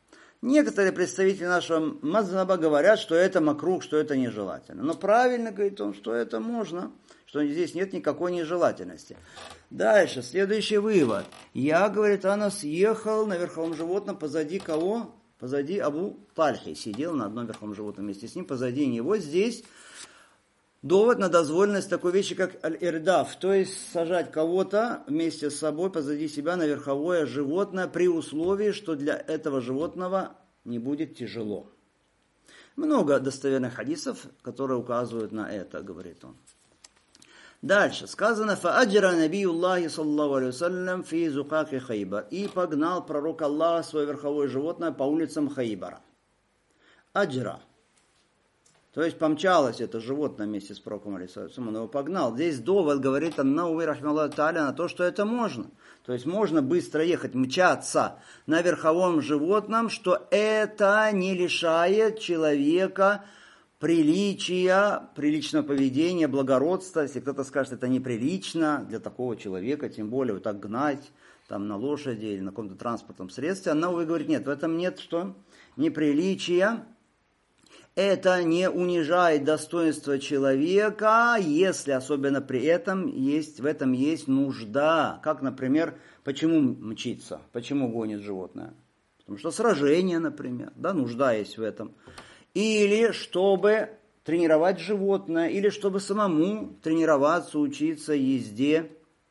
Некоторые представители нашего мазхаба говорят, что это макрух, что это нежелательно. Но правильно говорит он, что это можно, что здесь нет никакой нежелательности. Дальше, следующий вывод. Я, говорит, Анас ехал на верховом животном позади кого? Позади Абу Тальхи. Сидел на одном верховом животном вместе с ним, позади него. Здесь довод на дозволенность такой вещи, как аль-ирдаф, то есть сажать кого-то вместе с собой позади себя на верховое животное при условии, что для этого животного не будет тяжело. Много достоверных хадисов, которые указывают на это, говорит он. Дальше сказано: «Фааджра набиюллахи саллаллаху алейхи вассалям фи зукаки Хайбар». И погнал пророк Аллаха свое верховое животное по улицам Хайбара. Аджра. То есть помчалось это животное вместе с пророком алейхиссалям, он его погнал. Здесь довод говорит Ан-Науви рахимахуллаху тааля на то, что это можно. То есть можно быстро ехать, мчаться на верховом животном, что это не лишает человека приличия, приличного поведения, благородства. Если кто-то скажет, это неприлично для такого человека, тем более вот так гнать там, на лошади или на каком-то транспортном средстве, Ан-Науви говорит, нет, в этом нет что? Неприличия. Это не унижает достоинство человека, если особенно при этом есть, в этом есть нужда. Как, например, почему мчится, почему гонит животное? Потому что сражение, например, да, нужда есть в этом. Или чтобы тренировать животное, или чтобы самому тренироваться, учиться езде.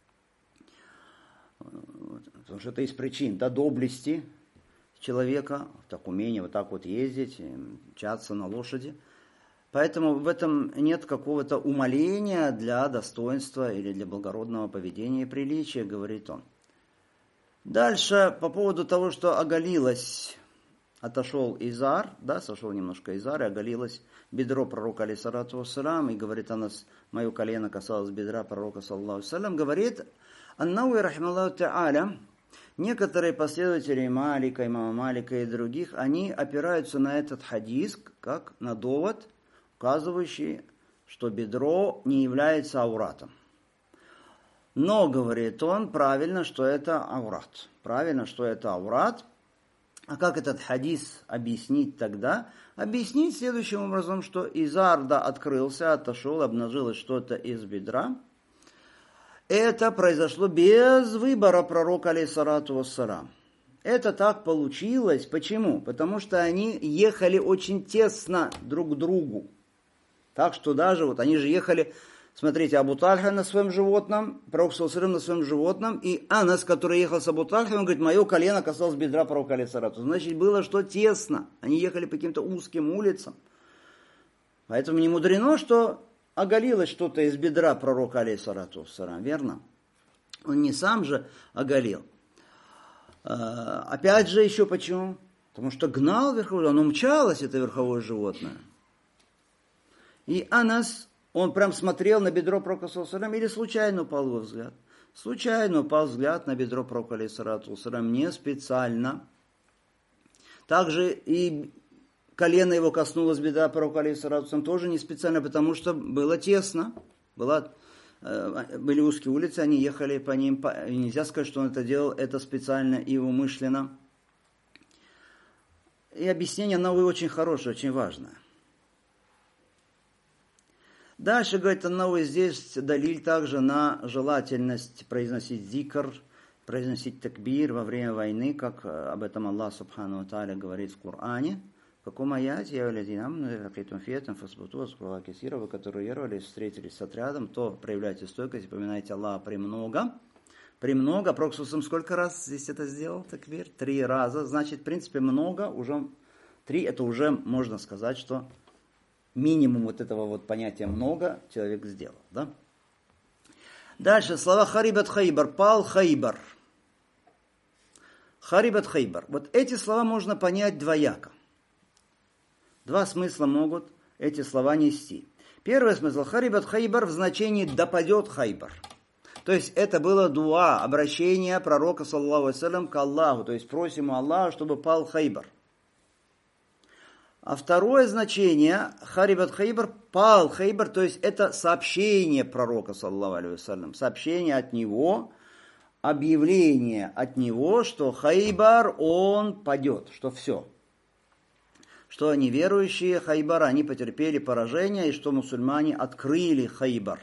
Потому что это из причин, да, доблести человека, так умение вот так вот ездить, мчаться на лошади. Поэтому в этом нет какого-то умаления для достоинства или для благородного поведения и приличия, говорит он. Дальше по поводу того, что оголилось, отошел изар, да, сошел немножко изар, и оголилось бедро пророка алейхиссалату вассалям, и говорит, она, мое колено касалось бедра пророка саллаллаху алейхи вассалям, говорит, Ан-Науви рахимахуллаху тааля, некоторые последователи Малика, имама Малика и других, они опираются на этот хадис, как на довод, указывающий, что бедро не является ауратом. Но, говорит он, правильно, что это аурат. Правильно, что это аурат. А как этот хадис объяснить тогда? Объяснить следующим образом, что изар, да, открылся, отошел, обнажилось что-то из бедра. Это произошло без выбора пророка алейхиссалату вассалям. Это так получилось. Почему? Потому что они ехали очень тесно друг к другу. Так что даже вот они же ехали, смотрите, Абу Тальха на своем животном, пророк саллаллаху алейхи ва саллям на своем животном, и Анас, который ехал с Абу Тальхой, он говорит, мое колено касалось бедра пророка алейхиссалату. Значит, было что тесно. Они ехали по каким-то узким улицам. Поэтому не мудрено, что оголилось что-то из бедра пророка алейхиссалату вассалям, верно? Он не сам же оголил. А, опять же, еще почему? Потому что гнал верховое, оно мчалось, это верховое животное. И Анас, он прям смотрел на бедро пророка саллаллаху алейхи ва саллям, или случайно упал его взгляд. Случайно упал взгляд на бедро пророка алейхиссалату ва саллям, не специально. Также и колено его коснулось бедра пророка алейхиссалату ва саллям, тоже не специально, потому что было тесно, было, э, были узкие улицы, они ехали по ним, по, и нельзя сказать, что он это делал, это специально и умышленно. И объяснение Ан-Науви очень хорошее, очень важное. Дальше, говорит Ан-Науви, здесь далиль также на желательность произносить зикр, произносить такбир во время войны, как об этом Аллах Субхану ва Тааля говорит в Коране. В каком аяте, я валядинам, каким фетом, фасбуту, скула кисира, вы, которые веровали, встретились с отрядом, то проявляйте стойкость, поминайте Аллаха премного. Премного, пророк саллаллаху сколько раз здесь это сделал, такбир? Три раза. Значит, в принципе, много, уже три, это уже можно сказать, что минимум вот этого вот понятия много человек сделал, да? Дальше, слова харибат Хайбар, пал Хайбар. Харибат Хайбар. Вот эти слова можно понять двояко. Два смысла могут эти слова нести. Первый смысл, харибат Хайбар в значении «допадет Хайбар». То есть это было дуа, обращение пророка, саллаллаху алейхи ва саллям, к Аллаху. То есть просим у Аллаха, чтобы пал Хайбар. А второе значение, харибат Хайбар, пал Хайбар, то есть это сообщение пророка, саллаллаху алейхи ва саллям, сообщение от него, объявление от него, что Хайбар, он падет, что все. что неверующие Хайбара, они потерпели поражение, и что мусульмане открыли Хайбар.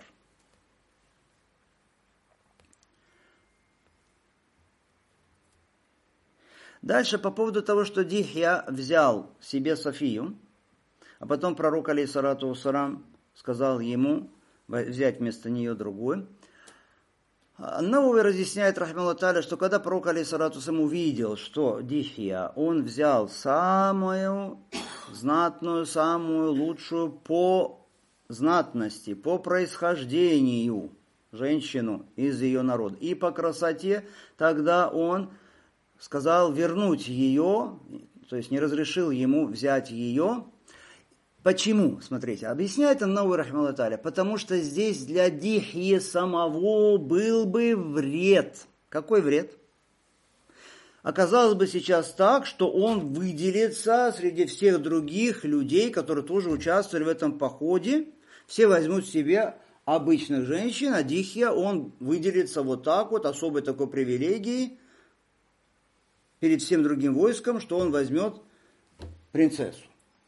Дальше по поводу того, что Дихья взял себе Софию, а потом пророк, алейхиссалату вассалам, сказал ему взять вместо нее другую. Науви разъясняет, рахмаллаху тааля, что когда пророк, алейхиссалату вассалам, увидел, что Дихья, он взял самую знатную, самую лучшую по знатности, по происхождению женщину из ее народа и по красоте, тогда он сказал вернуть ее, то есть не разрешил ему взять ее. Почему? Смотрите, объясняет Ан-Науви, рахмаллаху тааля, потому что здесь для Дихьи самого был бы вред. Какой вред? Оказалось бы сейчас так, что он выделится среди всех других людей, которые тоже участвовали в этом походе. Все возьмут себе обычных женщин, а Дихья, он выделится вот так вот, особой такой привилегией перед всем другим войском, что он возьмет принцессу.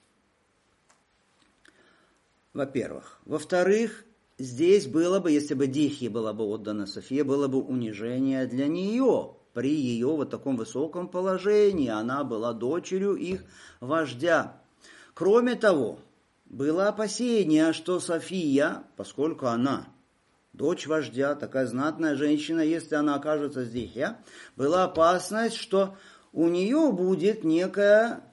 Во-первых. Во-вторых, здесь было бы, если бы Дихье была бы отдана София, было бы унижение для нее при ее вот таком высоком положении. Она была дочерью их вождя. Кроме того, было опасение, что София, поскольку она дочь вождя, такая знатная женщина, если она окажется здесь, я, была опасность, что у нее будет некое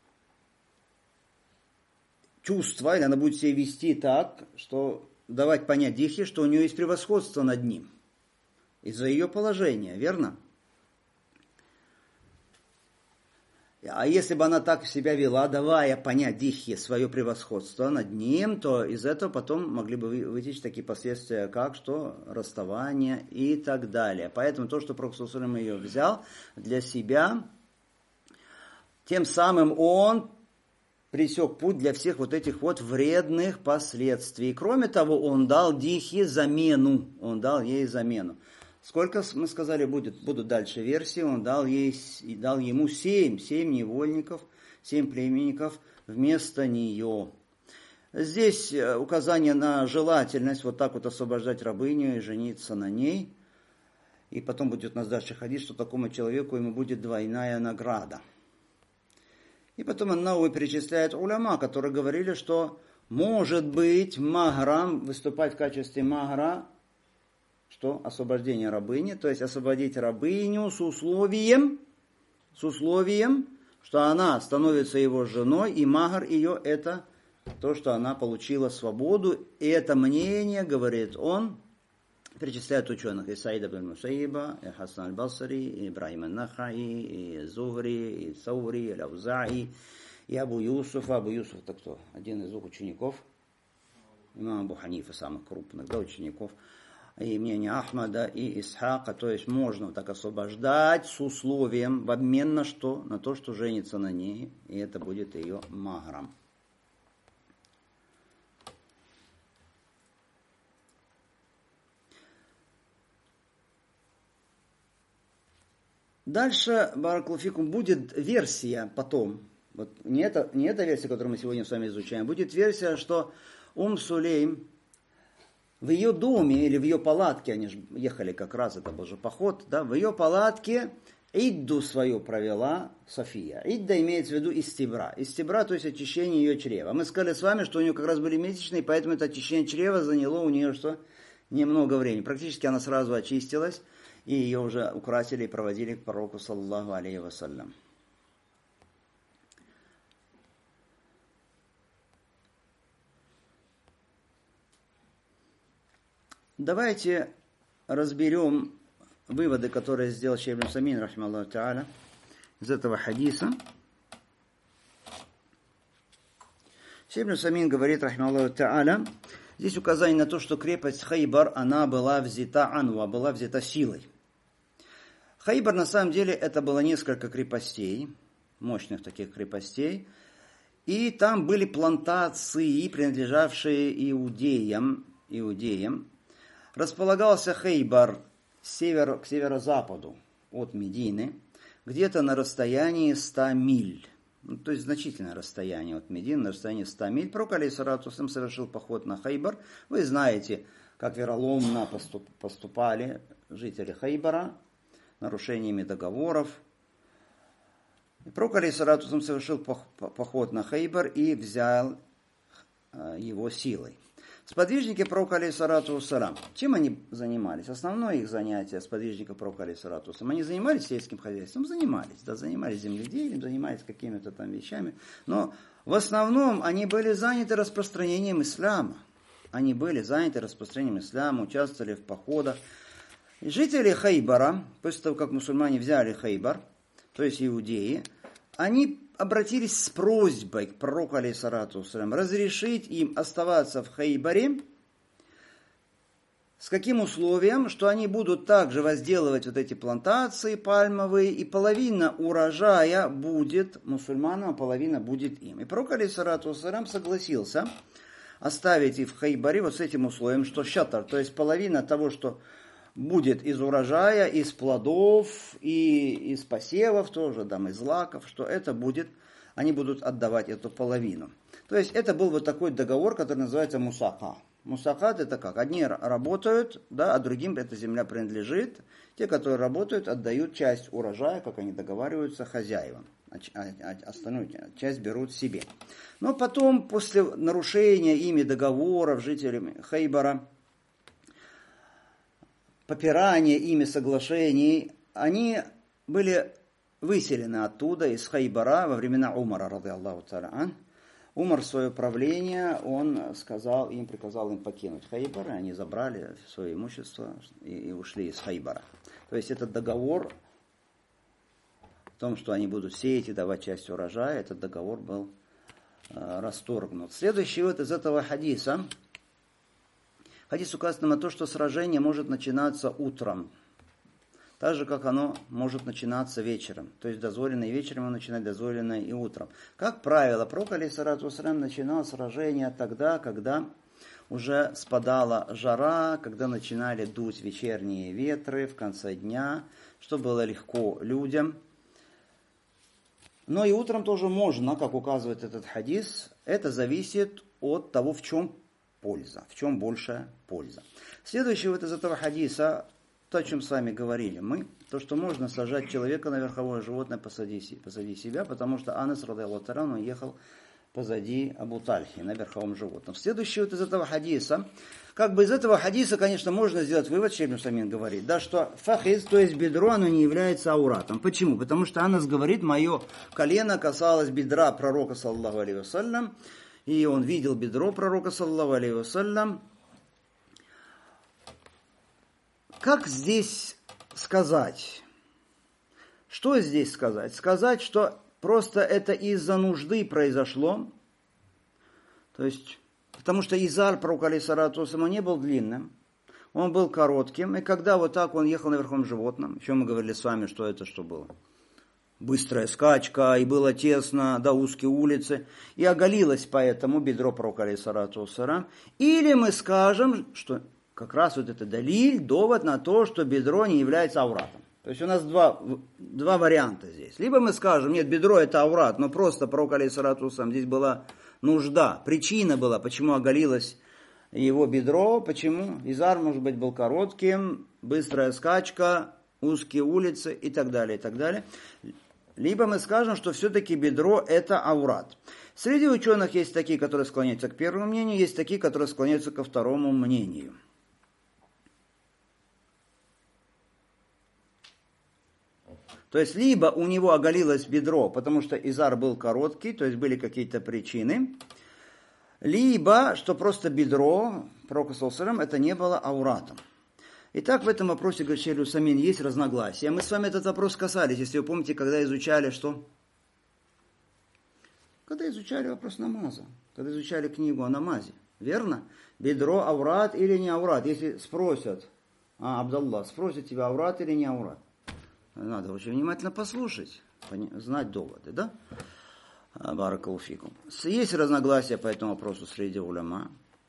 чувство, или она будет себя вести так, что давать понять Дихье, что у нее есть превосходство над ним из-за ее положения, верно? А если бы она так себя вела, давая понять Дихье свое превосходство над ним, то из этого потом могли бы вытечь такие последствия, как что расставание и так далее. Поэтому то, что Пророк саллаллаху алейхи ва саллям ее взял для себя, тем самым он пресек путь для всех вот этих вот вредных последствий. Кроме того, он дал Дихье замену. Он дал ей замену. Сколько, мы сказали, будет, будут дальше версии, он дал, ей, дал ему семь, семь невольников, семь племенников вместо нее. Здесь указание на желательность вот так вот освобождать рабыню и жениться на ней. И потом будет у нас дальше хадис, что такому человеку ему будет двойная награда. И потом Ан-Науви перечисляет уляма, которые говорили, что может быть махрам, выступать в качестве махра, что освобождение рабыни, то есть освободить рабыню с условием, с условием, что она становится его женой, и махр ее это то, что она получила свободу. И это мнение, говорит он, перечисляют ученых и Саида бин Мусайиба, и Хасан аль-Басри, и Ибрахим аль-Нахаи, и Зухри, и Саури, и Лаузаи, и Абу Юсуф. Абу Юсуф это кто? Один из двух учеников имама Абу Ханифа, самых крупных, да, учеников. И мнение Ахмада и Исхака, то есть можно так освобождать с условием, в обмен на что? На то, что женится на ней, и это будет ее махром. Дальше, баракаллаху, будет версия потом, вот не эта, не эта версия, которую мы сегодня с вами изучаем, будет версия, что Ум Сулейм в ее доме или в ее палатке, они же ехали как раз, это был же поход, да, в ее палатке идду свою провела София. Идда имеется в виду истибра. Истибра, то есть очищение ее чрева. Мы сказали с вами, что у нее как раз были месячные, поэтому это очищение чрева заняло у нее что? Немного времени. Практически она сразу очистилась, и ее уже украсили и проводили к пророку, саллаллаху алейхи ва саллям. Давайте разберем выводы, которые сделал Шейх ибн Усаймин, рахимахуллаху тааля, из этого хадиса. Шейх ибн Усаймин говорит, рахимахуллаху тааля, здесь указание на то, что крепость Хайбар, она была взята анва, была взята силой. Хайбар, на самом деле, это было несколько крепостей, мощных таких крепостей, и там были плантации, принадлежавшие иудеям, иудеям. Располагался Хайбар север, к северо-западу от Медины, где-то на расстоянии ста миль. ну, то есть значительное расстояние от Медины, на расстоянии ста миль, пророк алейхиссалату вассалям совершил поход на Хайбар. Вы знаете, как вероломно поступ, поступали жители Хайбара, нарушениями договоров. И пророк алейхиссалату вассалям совершил поход на Хайбар и взял его силой. Сподвижники пророка алейхиссалату вассалям, чем они занимались? Основное их занятие сподвижников пророка алейхиссалату вассалям, они занимались сельским хозяйством? Занимались, да, занимались земледелием, занимались какими-то там вещами, но в основном они были заняты распространением ислама. Они были заняты распространением ислама, участвовали в походах. И жители Хайбара, после того, как мусульмане взяли Хайбар, то есть иудеи, они обратились с просьбой к пророку алейхиссалату вассалям разрешить им оставаться в Хайбаре. С каким условием? Что они будут также возделывать вот эти плантации пальмовые, и половина урожая будет мусульманам, а половина будет им. И пророк алейхиссалату вассалям согласился оставить их в Хайбаре вот с этим условием, что шатар, то есть половина того, что будет из урожая, из плодов и из посевов тоже, там, из злаков, что это будет, они будут отдавать эту половину. То есть это был вот такой договор, который называется мусака. Мусакат это как? Одни работают, да, а другим эта земля принадлежит. Те, которые работают, отдают часть урожая, как они договариваются, хозяевам. А остальную часть берут себе. Но потом, после нарушения ими договоров жителями Хайбара, попирание ими соглашений, они были выселены оттуда, из Хайбара, во времена Умара, рады Аллаху та'аля ан. Умар в свое правление, он сказал, им приказал им покинуть Хайбар, и они забрали свое имущество и, и ушли из Хайбара. То есть этот договор о том, что они будут сеять и давать часть урожая, этот договор был э, расторгнут. Следующий вот из этого хадиса. Хадис указывает на то, что сражение может начинаться утром, так же, как оно может начинаться вечером. То есть дозволено и вечером начинать, дозволено и утром. Как правило, пророк алейхиссалату вассалям начинал сражение тогда, когда уже спадала жара, когда начинали дуть вечерние ветры в конце дня, что было легко людям. Но и утром тоже можно, как указывает этот хадис, это зависит от того, в чем польза, в чем большая польза. Следующее вот из этого хадиса, то, о чем с вами говорили мы, то, что можно сажать человека на верховое животное позади, позади себя, потому что Анас, ради Аллаху та'аля, он ехал позади Абу Тальхи на верховом животном. Следующее вот из этого хадиса, как бы из этого хадиса, конечно, можно сделать вывод, Шейх Самин говорит, да, что фахиз, то есть бедро, оно не является ауратом. Почему? Потому что Анас говорит, мое колено касалось бедра пророка, саллаллаху алейхи вассалям, и он видел бедро пророка, саллаллаху алейхи вассалям. Как здесь сказать? Что здесь сказать? Сказать, что просто это из-за нужды произошло. То есть, потому что изар пророка, алейхиссалату вассалям, не был длинным. Он был коротким. И когда вот так он ехал на верховом животном, еще мы говорили с вами, что это что было? Быстрая скачка, и было тесно, да, узкие улицы, и оголилось поэтому бедро пророка, алейхиссалату вассалям. Или мы скажем, что как раз вот это далиль, довод на то, что бедро не является ауратом. То есть у нас два, два варианта здесь. Либо мы скажем, нет, бедро это аурат, но просто пророк, алейхиссалату вассалям, здесь была нужда, причина была, почему оголилось его бедро, почему изар, может быть, был коротким, быстрая скачка, узкие улицы и так далее, и так далее. Либо мы скажем, что все-таки бедро это аурат. Среди ученых есть такие, которые склоняются к первому мнению, есть такие, которые склоняются ко второму мнению. То есть, либо у него оголилось бедро, потому что изар был короткий, то есть были какие-то причины, либо, что просто бедро, пророка саллаллаху алейхи ва саллям, это не было ауратом. Итак, в этом вопросе, говорит Шейх Самин, есть разногласия. Мы с вами этот вопрос касались, если вы помните, когда изучали что? Когда изучали вопрос намаза, когда изучали книгу о намазе. Верно? Бедро аурат или не аурат? Если спросят, а, Абдаллах, спросят тебя, аурат или не аурат? Надо очень внимательно послушать, знать доводы, да? Баракаллаху фикум. Есть разногласия по этому вопросу среди уляма.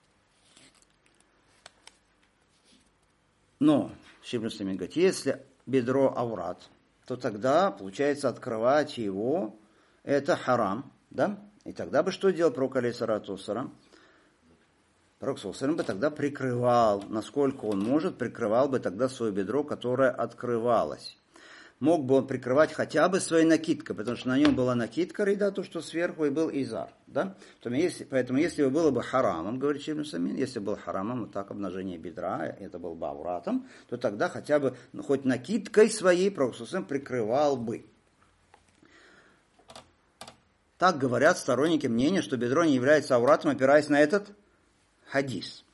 Но, Шейх Самин говорит, если бедро аурат, то тогда, получается, открывать его, это харам, да? И тогда бы что делал пророк алейхиссалату вассалам? Пророк саллаллаху бы тогда прикрывал, насколько он может, прикрывал бы тогда свое бедро, которое открывалось. Мог бы он прикрывать хотя бы своей накидкой, потому что на нем была накидка, да, то, что сверху, и был изар. Да? Поэтому если бы было бы харамом, говорит Шейх ибн Усаймин, если бы было харамом, вот так обнажение бедра, это был бы ауратом, то тогда хотя бы, ну, хоть накидкой своей пророк саллаллаху прикрывал бы. Так говорят сторонники мнения, что бедро не является ауратом, опираясь на этот хадис.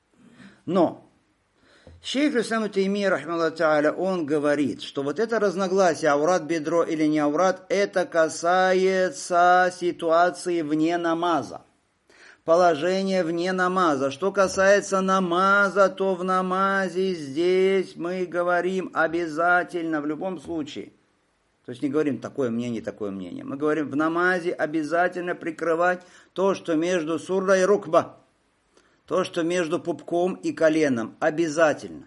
Но Шейх ибн Таймия, рахмаллаху тааля, он говорит, что вот это разногласие, аурат бедро или не аурат, это касается ситуации вне намаза. Положение вне намаза. Что касается намаза, то в намазе здесь мы говорим обязательно, в любом случае. То есть не говорим такое мнение, такое мнение. Мы говорим в намазе обязательно прикрывать то, что между сурра и рукба. То, что между пупком и коленом, обязательно.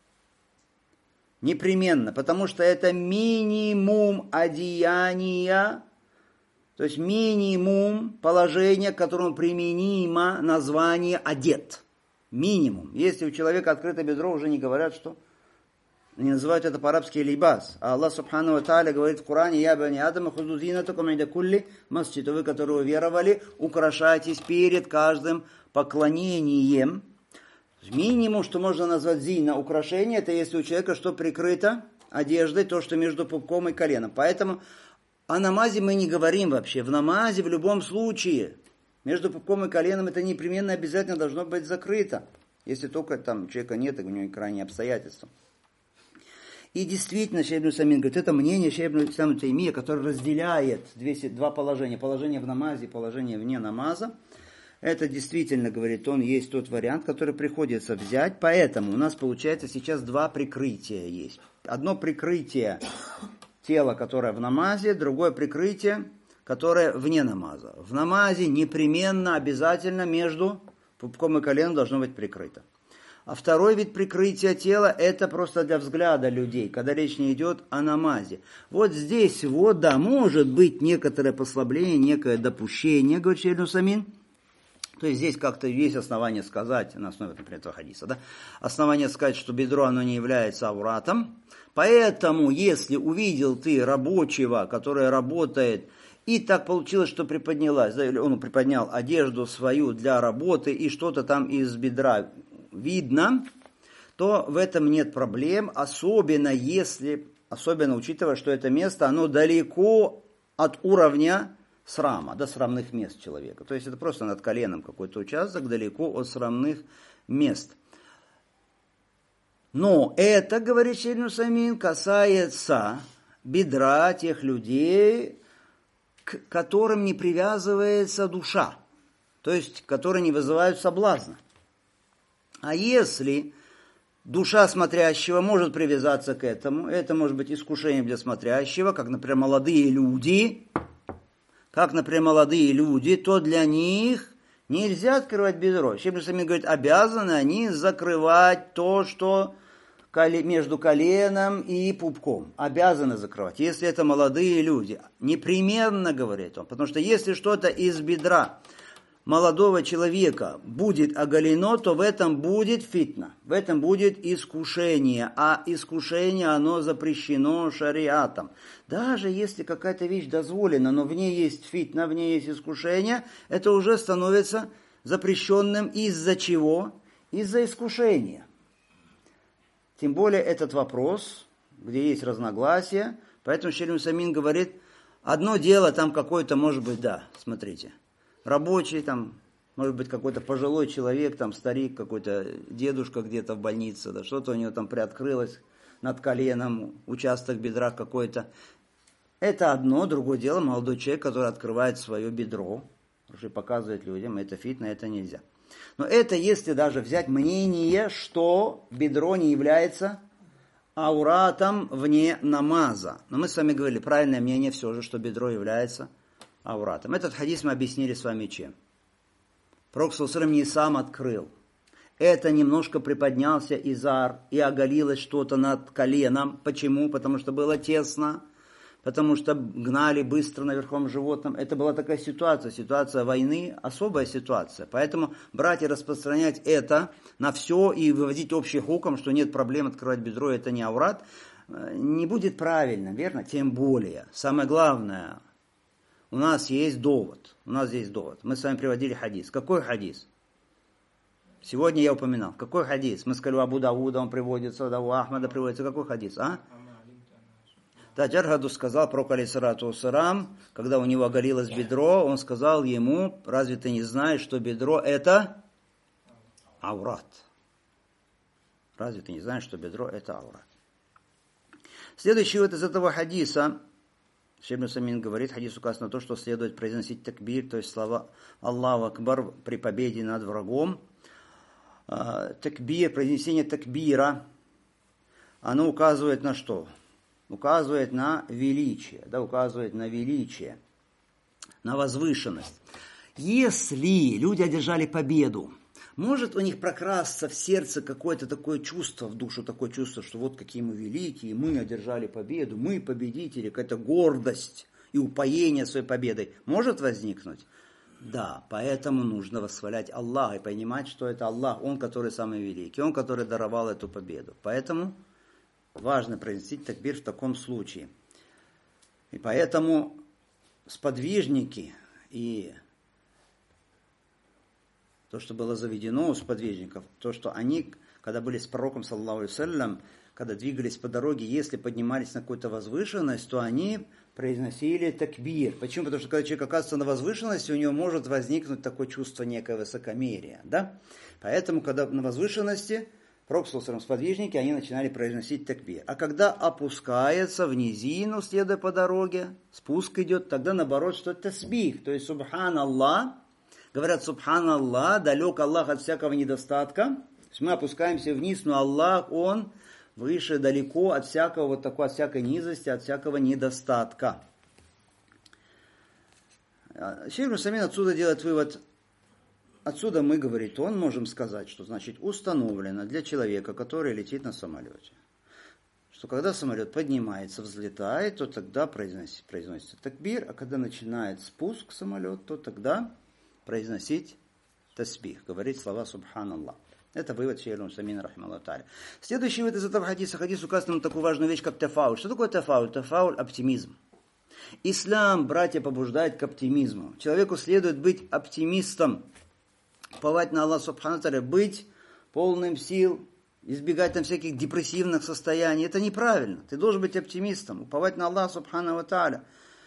Непременно, потому что это минимум одеяния, то есть минимум положения, к которому применимо название одет. Минимум. Если у человека открыто бедро, уже не говорят, что не называют это по-арабски либас. А Аллах субхану ва тааля говорит в Коране: «Я бани Адама хузу зинатакум инда кулли масджид». Вы, которые уверовали, украшайтесь перед каждым поклонением. Минимум, что можно назвать зина, украшение, это если у человека что прикрыто одеждой, то, что между пупком и коленом. Поэтому о намазе мы не говорим вообще. В намазе в любом случае между пупком и коленом это непременно обязательно должно быть закрыто. Если только там человека нет, и у него крайние обстоятельства. И действительно, Шейх ибн Усаймин говорит, это мнение Шейха ибн Таймия, которое разделяет два положения. Положение в намазе и положение вне намаза. Это действительно, говорит он, есть тот вариант, который приходится взять. Поэтому у нас получается сейчас два прикрытия есть. Одно прикрытие тела, которое в намазе, другое прикрытие, которое вне намаза. В намазе непременно, обязательно между пупком и коленом должно быть прикрыто. А второй вид прикрытия тела, это просто для взгляда людей, когда речь не идет о намазе. Вот здесь вот, да, может быть некоторое послабление, некое допущение, говорит Шейх ибн Усаймин. То есть здесь как-то есть основание сказать, на основе, например, этого хадиса, да, основание сказать, что бедро, оно не является ауратом. Поэтому, если увидел ты рабочего, который работает, и так получилось, что приподнялась, да, или он приподнял одежду свою для работы, и что-то там из бедра видно, то в этом нет проблем, особенно если, особенно учитывая, что это место, оно далеко от уровня срама, до срамных мест человека. То есть это просто над коленом какой-то участок, далеко от срамных мест. Но это, говорит Шейх ибн Усаймин, касается бедра тех людей, к которым не привязывается душа, то есть которые не вызывают соблазна. А если душа смотрящего может привязаться к этому, это может быть искушением для смотрящего, как, например, молодые люди, как, например, молодые люди, то для них нельзя открывать бедро. Шейх ибн Усаймин говорит, обязаны они закрывать то, что между коленом и пупком. Обязаны закрывать, если это молодые люди. Непременно, говорит он, потому что если что-то из бедра молодого человека будет оголено, то в этом будет фитна, в этом будет искушение, а искушение, оно запрещено шариатом. Даже если какая-то вещь дозволена, но в ней есть фитна, в ней есть искушение, это уже становится запрещенным из-за чего? Из-за искушения. Тем более этот вопрос, где есть разногласия, поэтому Шейх ибн Усаймин говорит, одно дело там какое-то, может быть, да, смотрите, рабочий, там, может быть, какой-то пожилой человек, там, старик, какой-то дедушка где-то в больнице, да, что-то у него там приоткрылось над коленом, участок бедра какой-то. Это одно, другое дело, молодой человек, который открывает свое бедро, уже показывает людям, это фитна, это нельзя. Но это если даже взять мнение, что бедро не является ауратом вне намаза. Но мы с вами говорили, правильное мнение все же, что бедро является ауратом. Этот хадис мы объяснили с вами чем. Пророк саллаллаху алейхи ва саллям не сам открыл. Это немножко приподнялся изар и оголилось что-то над коленом. Почему? Потому что было тесно. потому что гнали быстро на верховом животном. Это была такая ситуация, ситуация войны, особая ситуация. Поэтому брать и распространять это на все и выводить общий хуком, что нет проблем открывать бедро, это не аурат, не будет правильно, верно? Тем более. Самое главное, у нас есть довод. У нас есть довод. Мы с вами приводили хадис. Какой хадис? Сегодня я упоминал. Какой хадис? Мы сказали, у Абу Дауда он приводится, у Ахмада приводится. Какой хадис, а? Да, Джаргаду сказал про алейхиссалату вассалам, когда у него оголилось бедро, он сказал ему, разве ты не знаешь, что бедро это аурат? Разве ты не знаешь, что бедро это аурат? Следующий вот из этого хадиса, Шейх ибн Усаймин говорит, хадис указывает на то, что следует произносить такбир, то есть слова Аллаху Акбар при победе над врагом. Такбир, произнесение такбира, оно указывает на что? Указывает на величие, да, указывает на величие, на возвышенность. Если люди одержали победу, может у них прокрасться в сердце какое-то такое чувство, в душу такое чувство, что вот какие мы великие, мы одержали победу, мы победители, какая-то гордость и упоение своей победой может возникнуть? Да, поэтому нужно восхвалять Аллаха и понимать, что это Аллах, Он, который самый великий, Он, который даровал эту победу. Поэтому важно произнести такбир в таком случае. И поэтому сподвижники и то, что было заведено у сподвижников, то, что они, когда были с пророком, саллаллаху алейхи ва саллям, когда двигались по дороге, если поднимались на какую-то возвышенность, то они произносили такбир. Почему? Потому что когда человек оказывается на возвышенности, у него может возникнуть такое чувство некое высокомерия. Да? Поэтому, когда на возвышенности, пророк, саллаллаху алейхи ва саллям, сподвижники, они начинали произносить такбир. А когда опускается в низину, следуя по дороге, спуск идет, тогда наоборот, что это тасбих, то есть субханаллах. Говорят, субханаллах, далек Аллах от всякого недостатка. То есть мы опускаемся вниз, но Аллах, Он выше, далеко от всякого вот такой, от всякой низости, от всякого недостатка. Шейх ибн Усаймин отсюда делает вывод. Отсюда мы, говорит он, можем сказать, что значит установлено для человека, который летит на самолете, что когда самолет поднимается, взлетает, то тогда произносится, произносится такбир, а когда начинает спуск самолет, то тогда произносить тасбих, говорить слова субханаллах. Это вывод Шейха ибн Усаймина, рахимахуллаху тааля. Следующий вывод из этого хадиса. Хадис указывает на такую важную вещь, как тафауль. Что такое тафауль? Тафауль – оптимизм. Ислам, братья, побуждает к оптимизму. Человеку следует быть оптимистом, уповать на Аллаха субхану тааля, быть полным сил, избегать там всяких депрессивных состояний. Это неправильно. Ты должен быть оптимистом, уповать на Аллаха субхану тааля.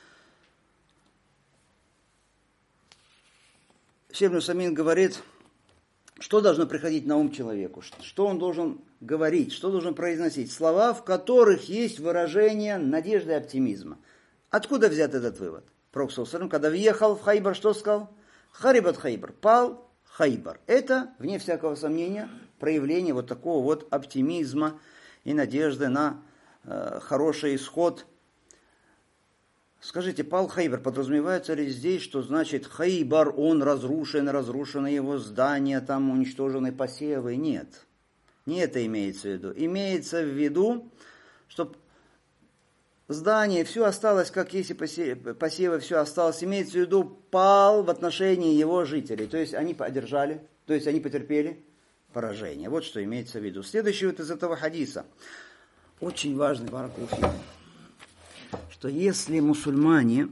Шейх ибн Усаймин говорит, что должно приходить на ум человеку, что он должен говорить, что должен произносить. Слова, в которых есть выражение надежды и оптимизма. Откуда взят этот вывод? Пророк, саллаллаху алейхи ва саллям, когда въехал в Хайбар, что сказал? Харибат Хайбар, пал Хайбар. Это, вне всякого сомнения, проявление вот такого вот оптимизма и надежды на э, хороший исход. Скажите, пал Хайбар, подразумевается ли здесь, что значит Хайбар, он разрушен, разрушено его здание, там уничтожены посевы? Нет. Не это имеется в виду. Имеется в виду, что здание, все осталось, как есть, и посевы, посевы, все осталось. Имеется в виду, пал в отношении его жителей. То есть они одержали, то есть они потерпели поражение. Вот что имеется в виду. Следующий вот из этого хадиса. Очень важный баракуфи. Что если мусульмане,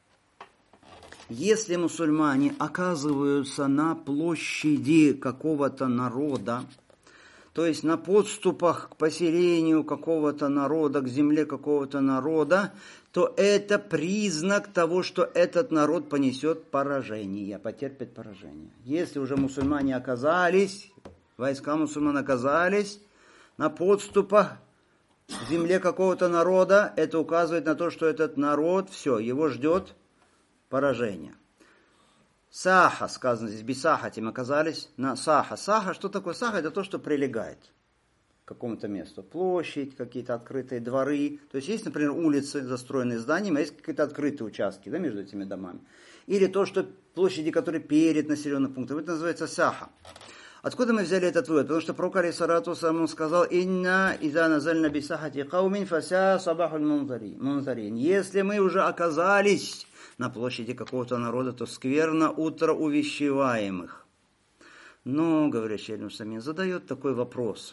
если мусульмане оказываются на площади какого-то народа, то есть на подступах к поселению какого-то народа, к земле какого-то народа, то это признак того, что этот народ понесет поражение, потерпит поражение. Если уже мусульмане оказались, войска мусульман оказались на подступах в земле какого-то народа, это указывает на то, что этот народ, все, его ждет поражение. Саха, сказано здесь, бисахатим, оказались на саха. Саха, что такое саха? Это то, что прилегает к какому-то месту. Площадь, какие-то открытые дворы. То есть есть, например, улицы, застроенные зданиями, а есть какие-то открытые участки, да, между этими домами. Или то, что площади, которые перед населенным пунктом, это называется саха. Откуда мы взяли этот вывод? Потому что пророк алейхиссалату вассалам сказал: «Инна иза назальна бисахати каумин фася сабахуль мунзарин». Если мы уже оказались на площади какого-то народа, то скверно утро увещеваемых. Но, говорит шейх Ибн задает такой вопрос.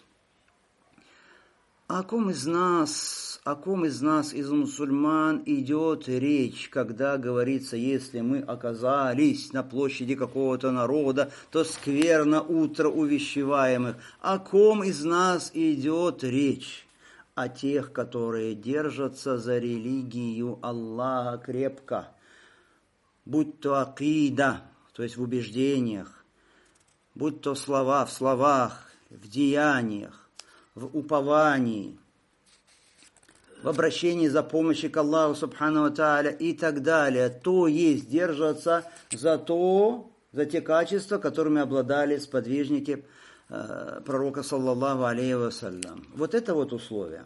О ком из нас, о ком из нас, из мусульман, идет речь, когда говорится, если мы оказались на площади какого-то народа, то скверно утро увещеваемых? О ком из нас идет речь? О тех, которые держатся за религию Аллаха крепко, будь то акида, то есть в убеждениях, будь то слова в словах, в деяниях, в уповании, в обращении за помощью к Аллаху Субхану ва Тааля и так далее. То есть держатся за то, за те качества, которыми обладали сподвижники э, пророка саллаллаху алейхи вассалям. Вот это вот условие.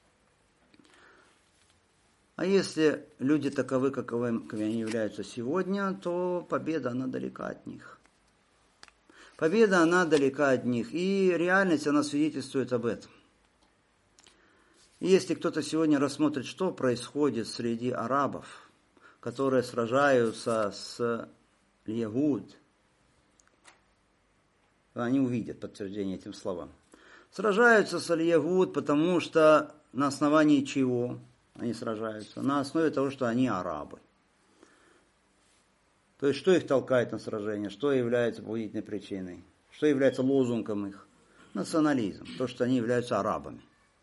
А если люди таковы, каковыми они являются сегодня, то победа, она далека от них. Победа, она далека от них, и реальность, она свидетельствует об этом. И если кто-то сегодня рассмотрит, что происходит среди арабов, которые сражаются с Ягуд, они увидят подтверждение этим словам. Сражаются с Ягуд, потому что на основании чего они сражаются? На основе того, что они арабы. То есть, что их толкает на сражение? Что является побудительной причиной? Что является лозунгом их? Национализм. То, что они являются арабами.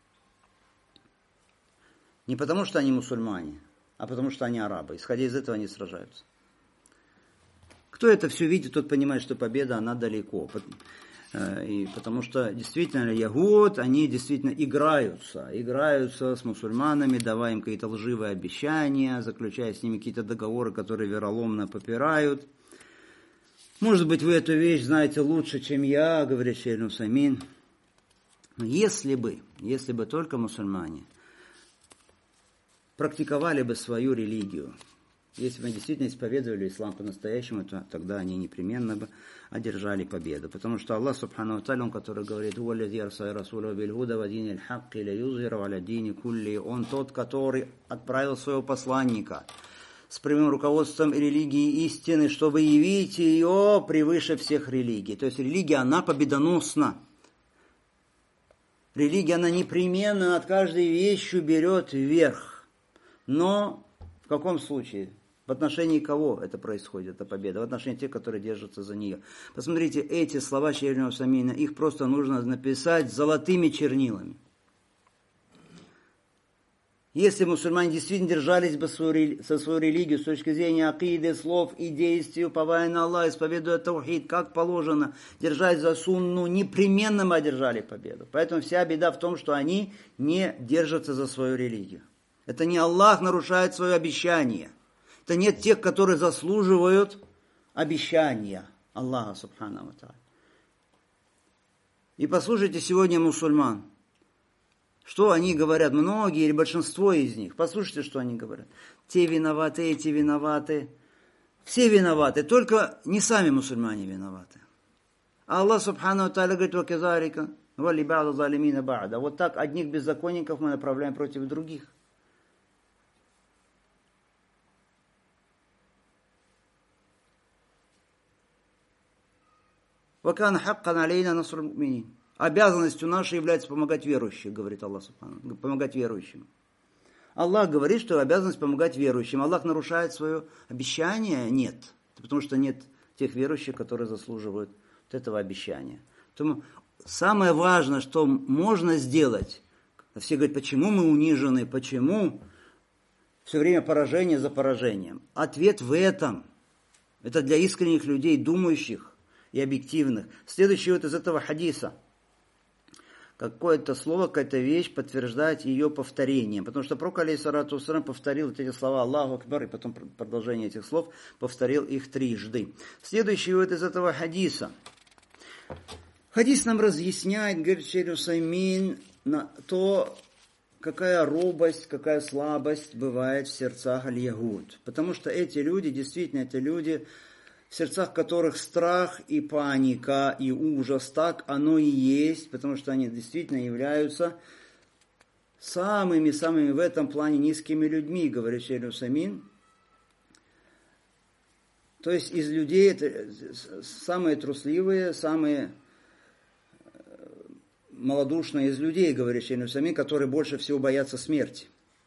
Не потому, что они мусульмане, а потому, что они арабы. Исходя из этого, они сражаются. Кто это все видит, тот понимает, что победа, она далеко. И потому что действительно ягуд, они действительно играются, играются с мусульманами, давая им какие-то лживые обещания, заключая с ними какие-то договоры, которые вероломно попирают. Может быть, вы эту вещь знаете лучше, чем я, говорит шейх Усаймин. Но если бы, если бы только мусульмане практиковали бы свою религию, если бы они действительно исповедовали ислам по-настоящему, то тогда они непременно бы одержали победу. Потому что Аллах Субхану ва Тааля, он, который говорит: Он тот, который отправил своего посланника с прямым руководством религии истины, чтобы явить ее превыше всех религий. То есть религия, она победоносна. Религия, она непременно от каждой вещи берет вверх. Но в каком случае? В отношении кого это происходит, эта победа? В отношении тех, которые держатся за нее. Посмотрите, эти слова шейх Усаймина, их просто нужно написать золотыми чернилами. Если мусульмане действительно держались бы свою, со свою религию с точки зрения акиды, слов и действий, уповая на Аллаха, исповедуя таухид, как положено, держась за сунну, непременно мы одержали победу. Поэтому вся беда в том, что они не держатся за свою религию. Это не Аллах нарушает свое обещание. Это нет тех, которые заслуживают обещания Аллаха Субхану ва Тааля. И послушайте сегодня мусульман. Что они говорят? Многие или большинство из них. Послушайте, что они говорят. Те виноваты, эти виноваты. Все виноваты, только не сами мусульмане виноваты. А Аллах Субхану ва Тааля говорит: «Ваказарика, вали ба'да залимина ба'да». Вот так одних беззаконников мы направляем против других. «Вакана хаккан алейна насру муминин». Обязанностью нашей является помогать верующим, говорит Аллах Субхану, помогать верующим. Аллах говорит, что обязанность помогать верующим. Аллах нарушает свое обещание? Нет. Это потому что нет тех верующих, которые заслуживают вот этого обещания. Поэтому самое важное, что можно сделать, все говорят, почему мы унижены, почему все время поражение за поражением. Ответ в этом. Это для искренних людей, думающих и объективных. Следующий вот из этого хадиса. Какое-то слово, какая-то вещь подтверждать ее повторением. Потому что пророк алейхиссалату вассалям повторил вот эти слова Аллаху Акбар, и потом продолжение этих слов повторил их трижды. Следующий вот из этого хадиса. Хадис нам разъясняет, говорит шейх Усаймин, на то, какая робость, какая слабость бывает в сердцах аль-ягуд. Потому что эти люди, действительно, эти люди в сердцах которых страх и паника, и ужас, так оно и есть, потому что они действительно являются самыми-самыми в этом плане низкими людьми, говорит Шейх Усаймин. То есть из людей это самые трусливые, самые малодушные из людей, говорит Шейх Усаймин, которые больше всего боятся смерти.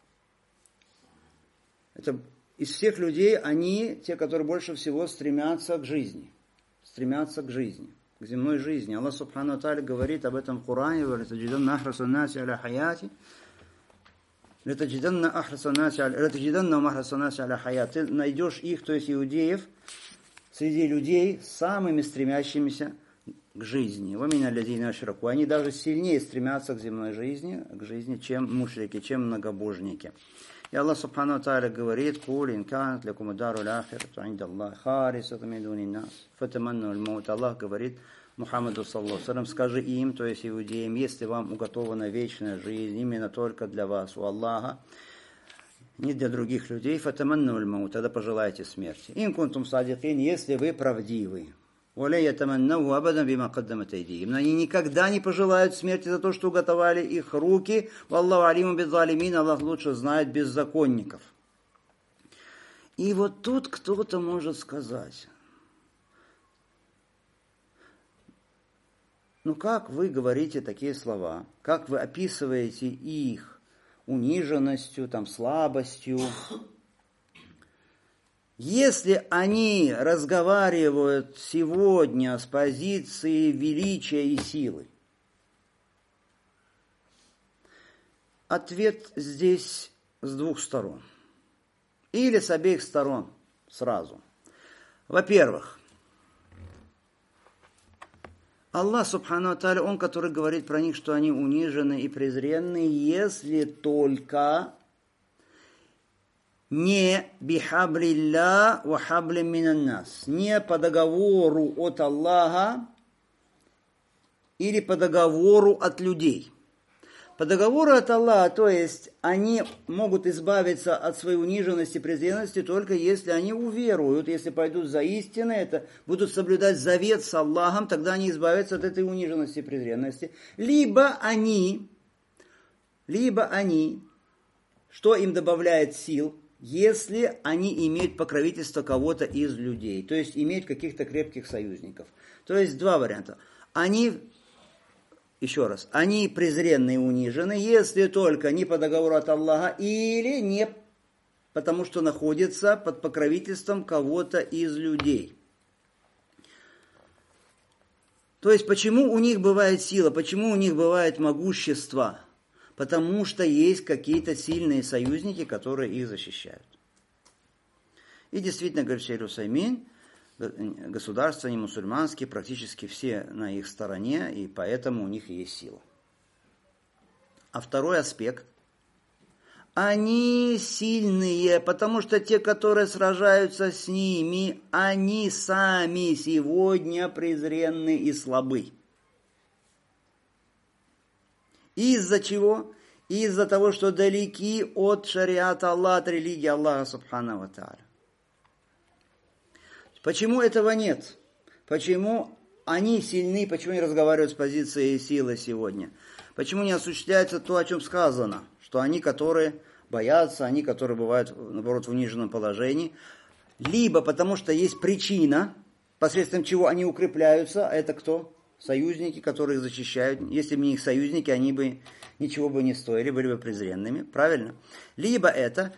Это из всех людей они те, которые больше всего стремятся к жизни. Стремятся к жизни, к земной жизни. Аллах Субхану Тааля говорит об этом в Коране, говорит: «Таджиданна ахрасаннаси аля хаяти». «Латаджиданна ахрасаннаси аля хаяти». Ты найдешь их, то есть иудеев, среди людей самыми стремящимися к жизни. «Вамина лядина ашраку». Они даже сильнее стремятся к земной жизни, к жизни, чем мушрики, чем многобожники. И Аллах Субхану Тааля говорит: «Куль ин канат лакум дарул ахирату инда Аллахи харисатун мин дуни нас, фатаманну аль-маут». Аллах говорит Мухаммаду саллаллаху алейхи ва саллям: скажи им, то есть иудеям, если вам уготована вечная жизнь именно только для вас, у Аллаха, не для других людей, фатаманну аль-маут, тогда пожелайте смерти. Ин кунтум садикин, если вы правдивы. Валя ятаманнаху абадан бима каддамат айдихим. Но они никогда не пожелают смерти за то, что уготовали их руки. Валлаху алиму бидзалимин, Аллах лучше знает беззаконников. И вот тут кто-то может сказать: ну как вы говорите такие слова? Как вы описываете их униженностью, там, слабостью? Если они разговаривают сегодня с позиции величия и силы, ответ здесь с двух сторон. Или с обеих сторон сразу. Во-первых, Аллах Субхану Тааля, Он, который говорит про них, что они унижены и презренны, если только не бихаблилля ва хаблим минаннас, не по договору от Аллаха или по договору от людей. По договору от Аллаха, то есть они могут избавиться от своей униженности и презренности только если они уверуют, если пойдут за истиной, это будут соблюдать завет с Аллахом, тогда они избавятся от этой униженности и презренности. Либо они, либо они, что им добавляет сил, если они имеют покровительство кого-то из людей, то есть имеют каких-то крепких союзников. То есть два варианта. Они, еще раз, они презренны и унижены, если только не по договору от Аллаха или не потому, что находятся под покровительством кого-то из людей. То есть почему у них бывает сила, почему у них бывает могущество? Потому что есть какие-то сильные союзники, которые их защищают. И действительно, говорит Шейх Усаймин, государства не мусульманские, практически все на их стороне, и поэтому у них и есть сила. А второй аспект. Они сильные, потому что те, которые сражаются с ними, они сами сегодня презренны и слабы. Из-за чего? Из-за того, что далеки от шариата Аллаха, от религии Аллаха Субхану ва Тааля. Почему этого нет? Почему они сильны, почему они разговаривают с позиции силы сегодня? Почему не осуществляется то, о чем сказано? Что они, которые боятся, они, которые бывают, наоборот, в униженном положении. Либо потому, что есть причина, посредством чего они укрепляются, а это кто? Союзники, которые их защищают. Если бы не их союзники, они бы ничего бы не стоили, были бы презренными. Правильно? Либо это,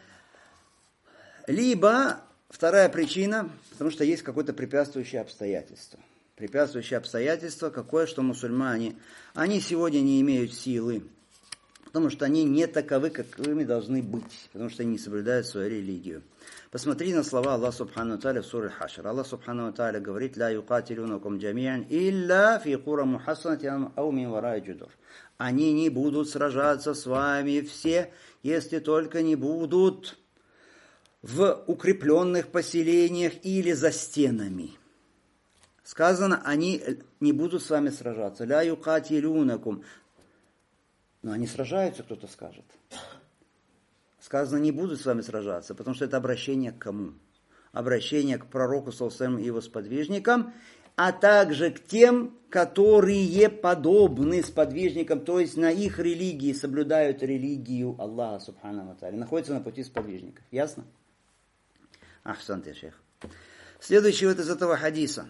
либо вторая причина, потому что есть какое-то препятствующее обстоятельство. Препятствующее обстоятельство какое, что мусульмане, они сегодня не имеют силы, потому что они не таковы, какими должны быть, потому что они не соблюдают свою религию. Посмотри на слова Аллаха Субхану Тааля в суре Хашр. Аллах Субхану Тааля говорит: «Ла юкатилюнакум джамиан илля фи кура мухассанатин ау мин вараи джудур». Они не будут сражаться с вами все, если только не будут в укрепленных поселениях или за стенами. Сказано, они не будут с вами сражаться. «Ля юкатилюнакум». Но они сражаются, кто-то скажет. Сказано, не будут с вами сражаться, потому что это обращение к кому? обращение к пророку саллаллаху алейхи ва саллям и его сподвижникам, а также к тем, которые подобны сподвижникам, то есть на их религии, соблюдают религию Аллаха субхану ва тааля, находятся на пути сподвижников. Ясно? Ахсан ты, шейх. Следующий вот из этого хадиса.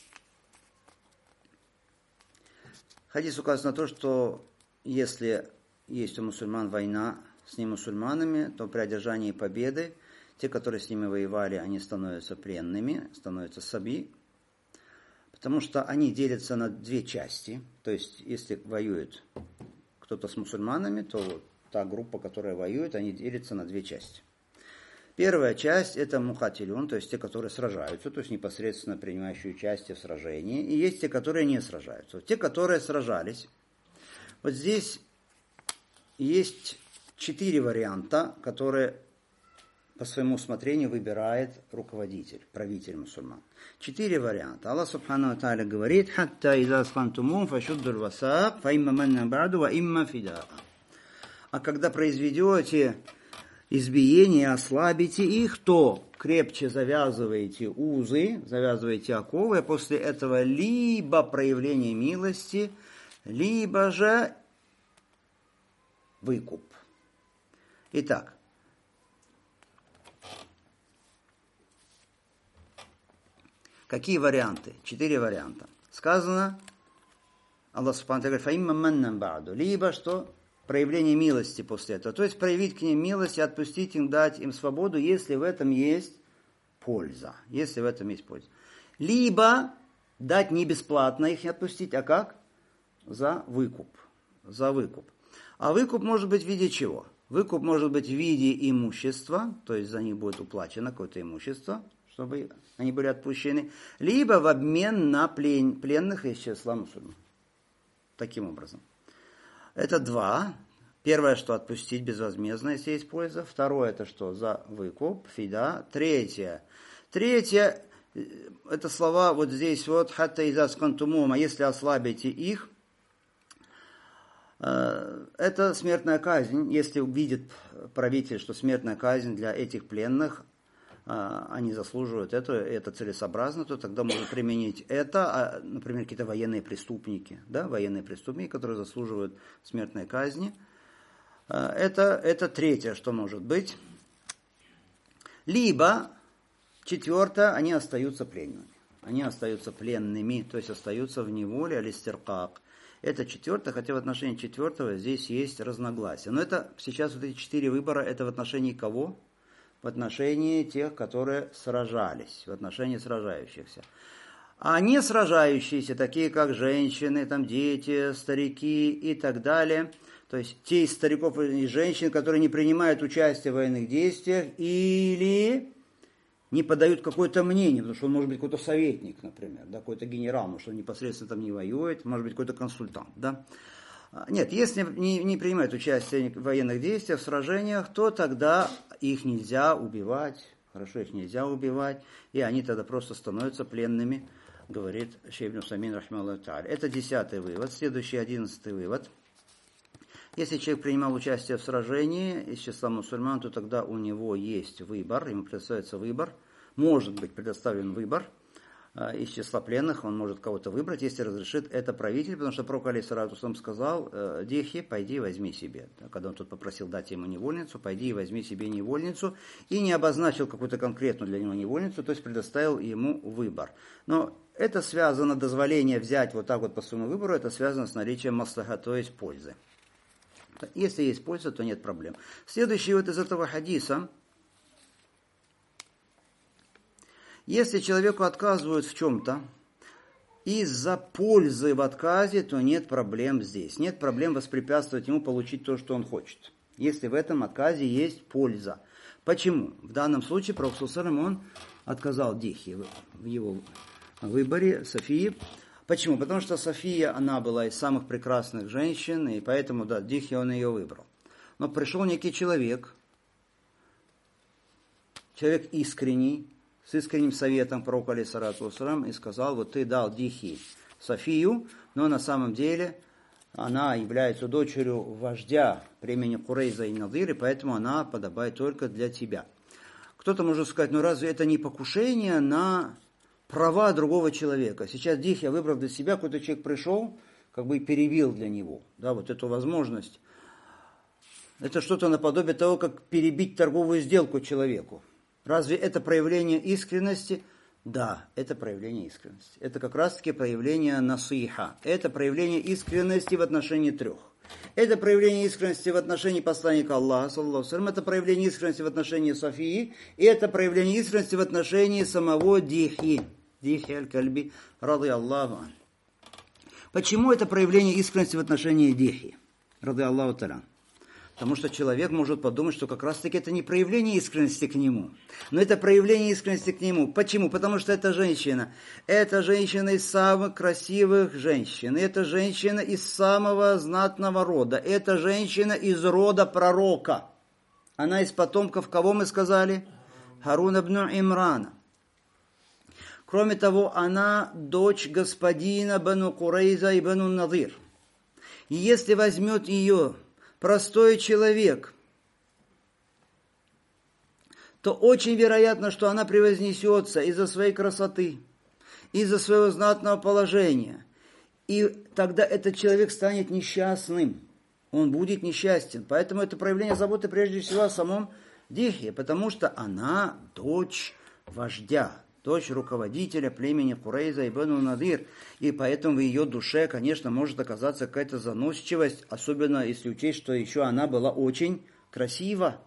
Хадис указывает на то, что если есть у мусульман война с немусульманами, то при одержании победы те, которые с ними воевали, они становятся пленными, становятся саби, потому что они делятся на две части. То есть, если воюет кто-то с мусульманами, то вот та группа, которая воюет, они делятся на две части. Первая часть – это мухатилюн, то есть те, которые сражаются, то есть непосредственно принимающие участие в сражении. И есть те, которые не сражаются. Вот те, которые сражались, вот здесь есть четыре варианта, которые по своему усмотрению выбирает руководитель, правитель мусульман. Четыре варианта. Аллах субхану ва тааля говорит: «Хатта иза схантумум фашуддуль васак, фа имма манна ба'ду, ва имма фиdaa». А когда произведете избиение, ослабите их, то крепче завязываете узы, завязываете оковы, а после этого либо проявление милости, либо же выкуп. Итак, какие варианты? Четыре варианта. Сказано, Аллах субхану говорит: «Фаимма маннан ба'ду», либо что? Проявление милости после этого. То есть проявить к ним милость и отпустить им, дать им свободу, если в этом есть польза. Если в этом есть польза. Либо дать не бесплатно их отпустить, а как? За выкуп. За выкуп. А выкуп может быть в виде чего? Выкуп может быть в виде имущества, то есть за них будет уплачено какое-то имущество, чтобы они были отпущены, либо в обмен на плен, пленных из числа мусульман. Таким образом. Это два. Первое, что отпустить безвозмездно, если есть польза. Второе, это что? За выкуп, фида. Третье. Третье, это слова вот здесь вот, хатта иза скантумум, а если ослабите их, это смертная казнь. Если увидит правитель, что смертная казнь для этих пленных, они заслуживают это, это целесообразно, то тогда можно применить это, например, какие-то военные преступники, да, военные преступники, которые заслуживают смертной казни. Это, это третье, что может быть. Либо, четвертое, они остаются пленными. Они остаются пленными, то есть остаются в неволе, алистиркак. Это четвертое, хотя в отношении четвертого здесь есть разногласия. Но это сейчас вот эти четыре выбора, это в отношении кого? В отношении тех, которые сражались, в отношении сражающихся. А не сражающиеся, такие как женщины, там, дети, старики и так далее, то есть те из стариков и женщин, которые не принимают участие в военных действиях или не подают какое-то мнение, потому что он может быть какой-то советник, например, да, какой-то генерал, может, он непосредственно там не воюет, может быть, какой-то консультант, да. Нет, если не, не принимают участие в военных действиях, в сражениях, то тогда их нельзя убивать, хорошо, их нельзя убивать, и они тогда просто становятся пленными, говорит Шейх ибн Усаймин рахимахуллаху тааля. Это десятый вывод. Следующий, одиннадцатый вывод. Если человек принимал участие в сражении из числа мусульман, то тогда у него есть выбор, ему предоставится выбор, может быть предоставлен выбор, из числа пленных, он может кого-то выбрать, если разрешит это правитель, потому что пророк алейхиссалату вассалам сказал: «Дихи, пойди возьми себе». Когда он тут попросил дать ему невольницу, пойди и возьми себе невольницу, и не обозначил какую-то конкретную для него невольницу, то есть предоставил ему выбор. Но это связано, дозволение взять вот так вот по своему выбору, это связано с наличием маслаха, то есть пользы. Если есть польза, то нет проблем. Следующий вот из этого хадиса. Если человеку отказывают в чем-то из-за пользы в отказе, то нет проблем здесь. Нет проблем воспрепятствовать ему получить то, что он хочет. Если в этом отказе есть польза. Почему? В данном случае пророк саллаллаху алейхи ва саллям, он отказал Дихе в его выборе, Софии. Почему? Потому что София, она была из самых прекрасных женщин, и поэтому, да, Дихе он ее выбрал. Но пришел некий человек, человек искренний, с искренним советом пророка алейхиссалату вассалам, и сказал: вот ты дал Дихи Софию, но на самом деле она является дочерью вождя племени Курейза и Надыр, и поэтому она подобает только для тебя. Кто-то может сказать, ну разве это не покушение на права другого человека? Сейчас Дихья, выбрав для себя, какой-то человек пришел, как бы и перебил для него, да, вот эту возможность. Это что-то наподобие того, как перебить торговую сделку человеку. Разве это проявление искренности? Да, это проявление искренности. Это как раз-таки проявление насиха. Это проявление искренности в отношении трех. Это проявление искренности в отношении посланника Аллаха, саллаллаху алейхи ва саллям, это проявление искренности в отношении Софии, и это проявление искренности в отношении самого Дихьи, Дихьи аль-Кальби, рады Аллаху ан. Почему это проявление искренности в отношении Дихьи, рады Аллаху та'аля? Потому что человек может подумать, что как раз-таки это не проявление искренности к нему, но это проявление искренности к нему. Почему? Потому что это женщина. Это женщина из самых красивых женщин. Это женщина из самого знатного рода. Это женщина из рода пророка. Она из потомков кого мы сказали? Харуна ибн Имрана. Кроме того, она дочь господина Бану Курейза и Бану Надир. И если возьмет ее простой человек, то очень вероятно, что она превознесется из-за своей красоты, из-за своего знатного положения. И тогда этот человек станет несчастным. Он будет несчастен. Поэтому это проявление заботы прежде всего о самом Дихье, потому что она дочь вождя, дочь руководителя племени Курейза и Бану Надир, и поэтому в ее душе, конечно, может оказаться какая-то заносчивость, особенно если учесть, что еще она была очень красива.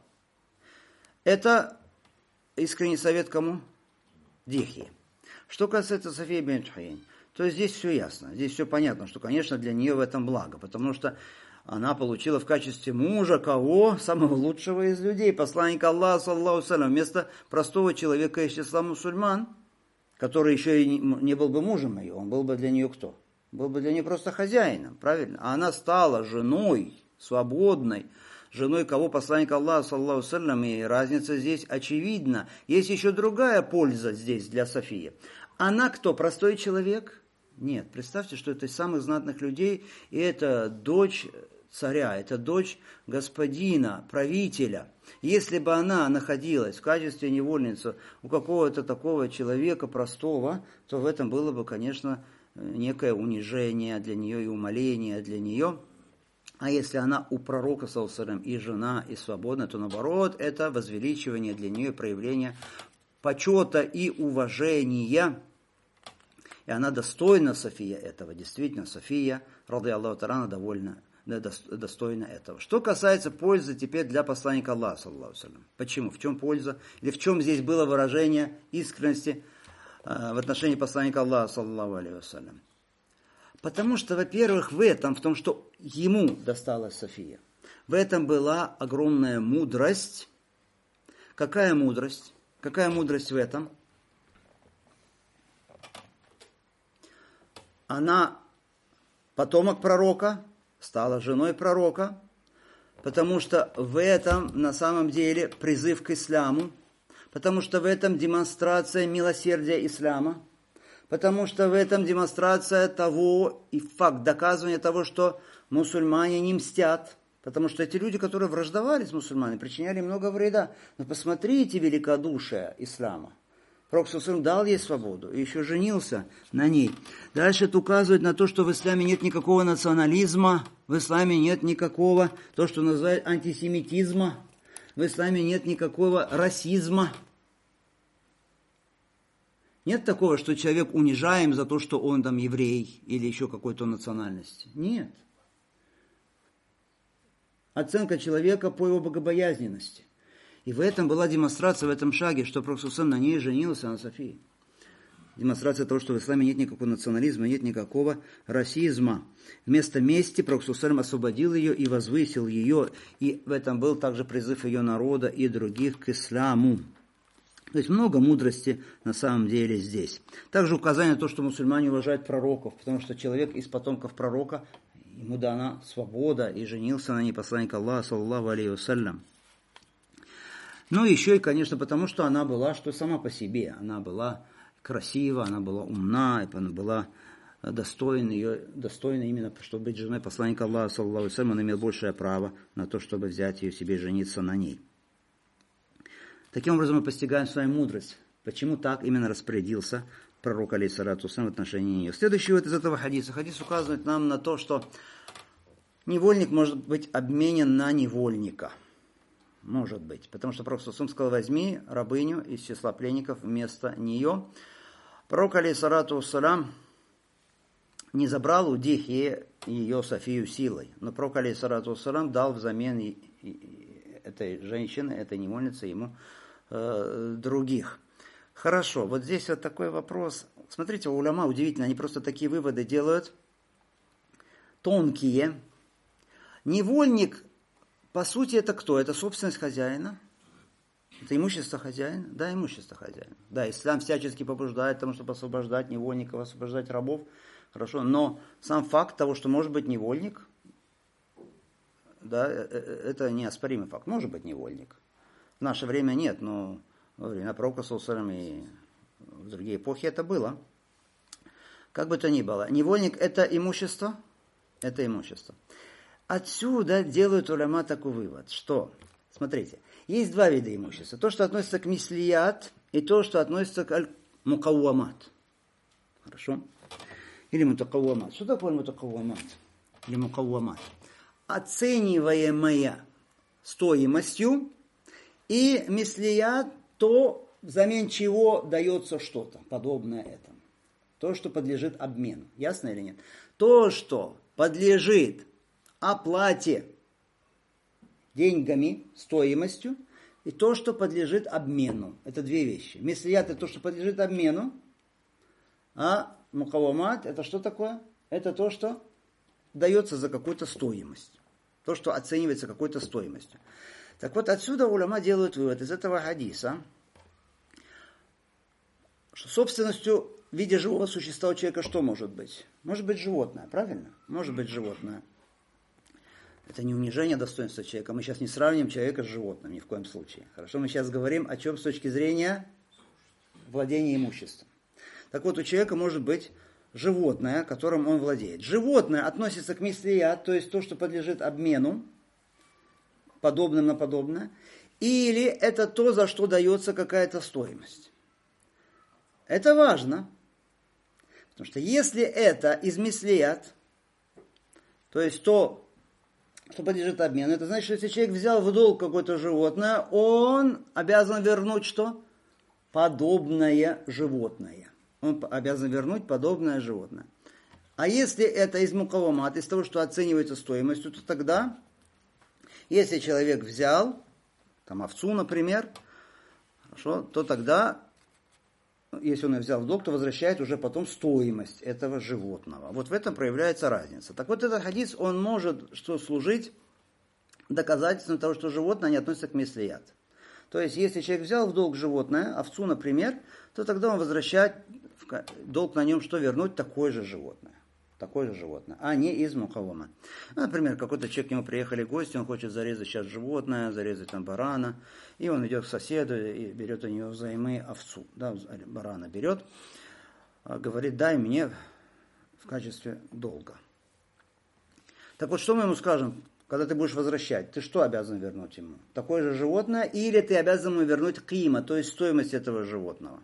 Это искренний совет кому? Дихье. Что касается Софии бинт Хуяйн, то здесь все ясно, здесь все понятно, что, конечно, для нее в этом благо, потому что она получила в качестве мужа кого? Самого лучшего из людей, посланника Аллаха, саллаллаху алейхи ва саллям, вместо простого человека из числа мусульман, который еще и не был бы мужем ее, он был бы для нее кто? Был бы для нее просто хозяином, правильно? А она стала женой, свободной, женой кого? Посланника Аллаха, саллаллаху алейхи ва саллям, и разница здесь очевидна. Есть еще другая польза здесь для Софии. Она кто? Простой человек? Нет, представьте, что это из самых знатных людей, и это дочь царя, это дочь господина, правителя. Если бы она находилась в качестве невольницы у какого-то такого человека простого, то в этом было бы, конечно, некое унижение для нее и умоление для нее. А если она у пророка, саллаллаху алейхи ва саллям, и жена, и свободна, то наоборот, это возвеличивание для нее, проявление почета и уважения. И она достойна, София, этого. Действительно, София, рады Аллаху та'аля, довольна, достойна этого. Что касается пользы теперь для посланника Аллаха, саллаллаху алейхи ва саллям. Почему? В чем польза? Или в чем здесь было выражение искренности э, в отношении посланника Аллаха, саллаллаху алейхи ва саллям? Потому что, во-первых, в этом, в том, что ему досталась София, в этом была огромная мудрость. Какая мудрость? Какая мудрость в этом? Она потомок пророка, стала женой пророка, потому что в этом на самом деле призыв к исламу, потому что в этом демонстрация милосердия ислама, потому что в этом демонстрация того и факт доказывания того, что мусульмане не мстят, потому что эти люди, которые враждовали с мусульманами, причиняли много вреда. Но посмотрите великодушие ислама. Пророк ﷺ дал ей свободу и еще женился на ней. Дальше это указывает на то, что в исламе нет никакого национализма, в исламе нет никакого, то, что называют антисемитизма, в исламе нет никакого расизма. Нет такого, что человек унижаем за то, что он там еврей или еще какой-то национальности. Нет. Оценка человека по его богобоязненности. И в этом была демонстрация, в этом шаге, что Пророк ﷺ на ней женился, на Софии. Демонстрация того, что в исламе нет никакого национализма, нет никакого расизма. Вместо мести Пророк ﷺ освободил ее и возвысил ее. И в этом был также призыв ее народа и других к исламу. То есть много мудрости на самом деле здесь. Также указание на то, что мусульмане уважают пророков, потому что человек из потомков пророка, ему дана свобода, и женился на ней посланник Аллаха, саллаллаху алейхи ва саллям. Ну, еще и, конечно, потому что она была, что сама по себе, она была красива, она была умна, она была достойна, ее, достойна именно, чтобы быть женой посланника Аллаха, саллаллаху алейхи ва саллям, он имел большее право на то, чтобы взять ее себе и жениться на ней. Таким образом мы постигаем с вами мудрость. Почему так именно распорядился пророк алейхиссалату вассалям в отношении нее. Следующий вот из этого хадиса. Хадис указывает нам на то, что невольник может быть обменен на невольника. Может быть. Потому что пророк саллаллаху алейхи ва саллям сказал: возьми рабыню из числа пленников вместо нее. Пророк алейхиссалату вассалям не забрал у Дихьи ее Софию силой. Но пророк алейхиссалату вассалям дал взамен этой женщины, этой невольницы ему э, других. Хорошо, вот здесь вот такой вопрос. Смотрите, уляма удивительно, они просто такие выводы делают тонкие. Невольник, по сути, это кто? Это собственность хозяина? Это имущество хозяина? Да, имущество хозяина. Да, ислам всячески побуждает тому, чтобы освобождать невольников, освобождать рабов. Хорошо, но сам факт того, что может быть невольник, да, это неоспоримый факт. Может быть невольник. В наше время нет, но во время пророка саллаллаху алейхи ва саллям и в другие эпохи это было. Как бы то ни было, невольник это имущество, это имущество. Отсюда делают уляма такой вывод, что, смотрите, есть два вида имущества. То, что относится к мислият, и то, что относится к мукаввамат. Хорошо? Или мутакаввамат. Что такое мутакаввамат? Или мукаввамат? Оцениваемая стоимостью, и мислият, то, взамен чего дается что-то, подобное этому. То, что подлежит обмену. Ясно или нет? То, что подлежит оплате деньгами, стоимостью, и то, что подлежит обмену. Это две вещи. Мислият – это то, что подлежит обмену, а мукаввамат – это что такое? Это то, что дается за какую-то стоимость. То, что оценивается какой-то стоимостью. Так вот, отсюда уляма делают вывод из этого хадиса, что собственностью в виде живого существа у человека что может быть? Может быть животное, правильно? Может быть животное. Это не унижение достоинства человека. Мы сейчас не сравним человека с животным ни в коем случае. Хорошо, мы сейчас говорим о чем с точки зрения владения имуществом. Так вот, у человека может быть животное, которым он владеет. Животное относится к мислият, то есть то, что подлежит обмену, подобным на подобное, или это то, за что дается какая-то стоимость. Это важно, потому что если это из мислият, то есть то, что подлежит обмену, это значит, что если человек взял в долг какое-то животное, он обязан вернуть что? Подобное животное. Он обязан вернуть подобное животное. А если это из мукаввамат, из того, что оценивается стоимостью, то тогда, если человек взял, там овцу, например, хорошо, то тогда, если он ее взял в долг, то возвращает уже потом стоимость этого животного. Вот в этом проявляется разница. Так вот, этот хадис, он может что служить доказательством того, что животное не относится к мислият. То есть, если человек взял в долг животное, овцу, например, то тогда он возвращает долг на нем, что вернуть такое же животное. Такое же животное, а не из мукаввамат. Например, какой-то человек, к нему приехали гости, он хочет зарезать сейчас животное, зарезать там барана, и он идет к соседу и берет у него взаймы овцу. Да, барана берет, говорит: дай мне в качестве долга. Так вот, что мы ему скажем, когда ты будешь возвращать? Ты что обязан вернуть ему? Такое же животное, или ты обязан ему вернуть кима, то есть стоимость этого животного?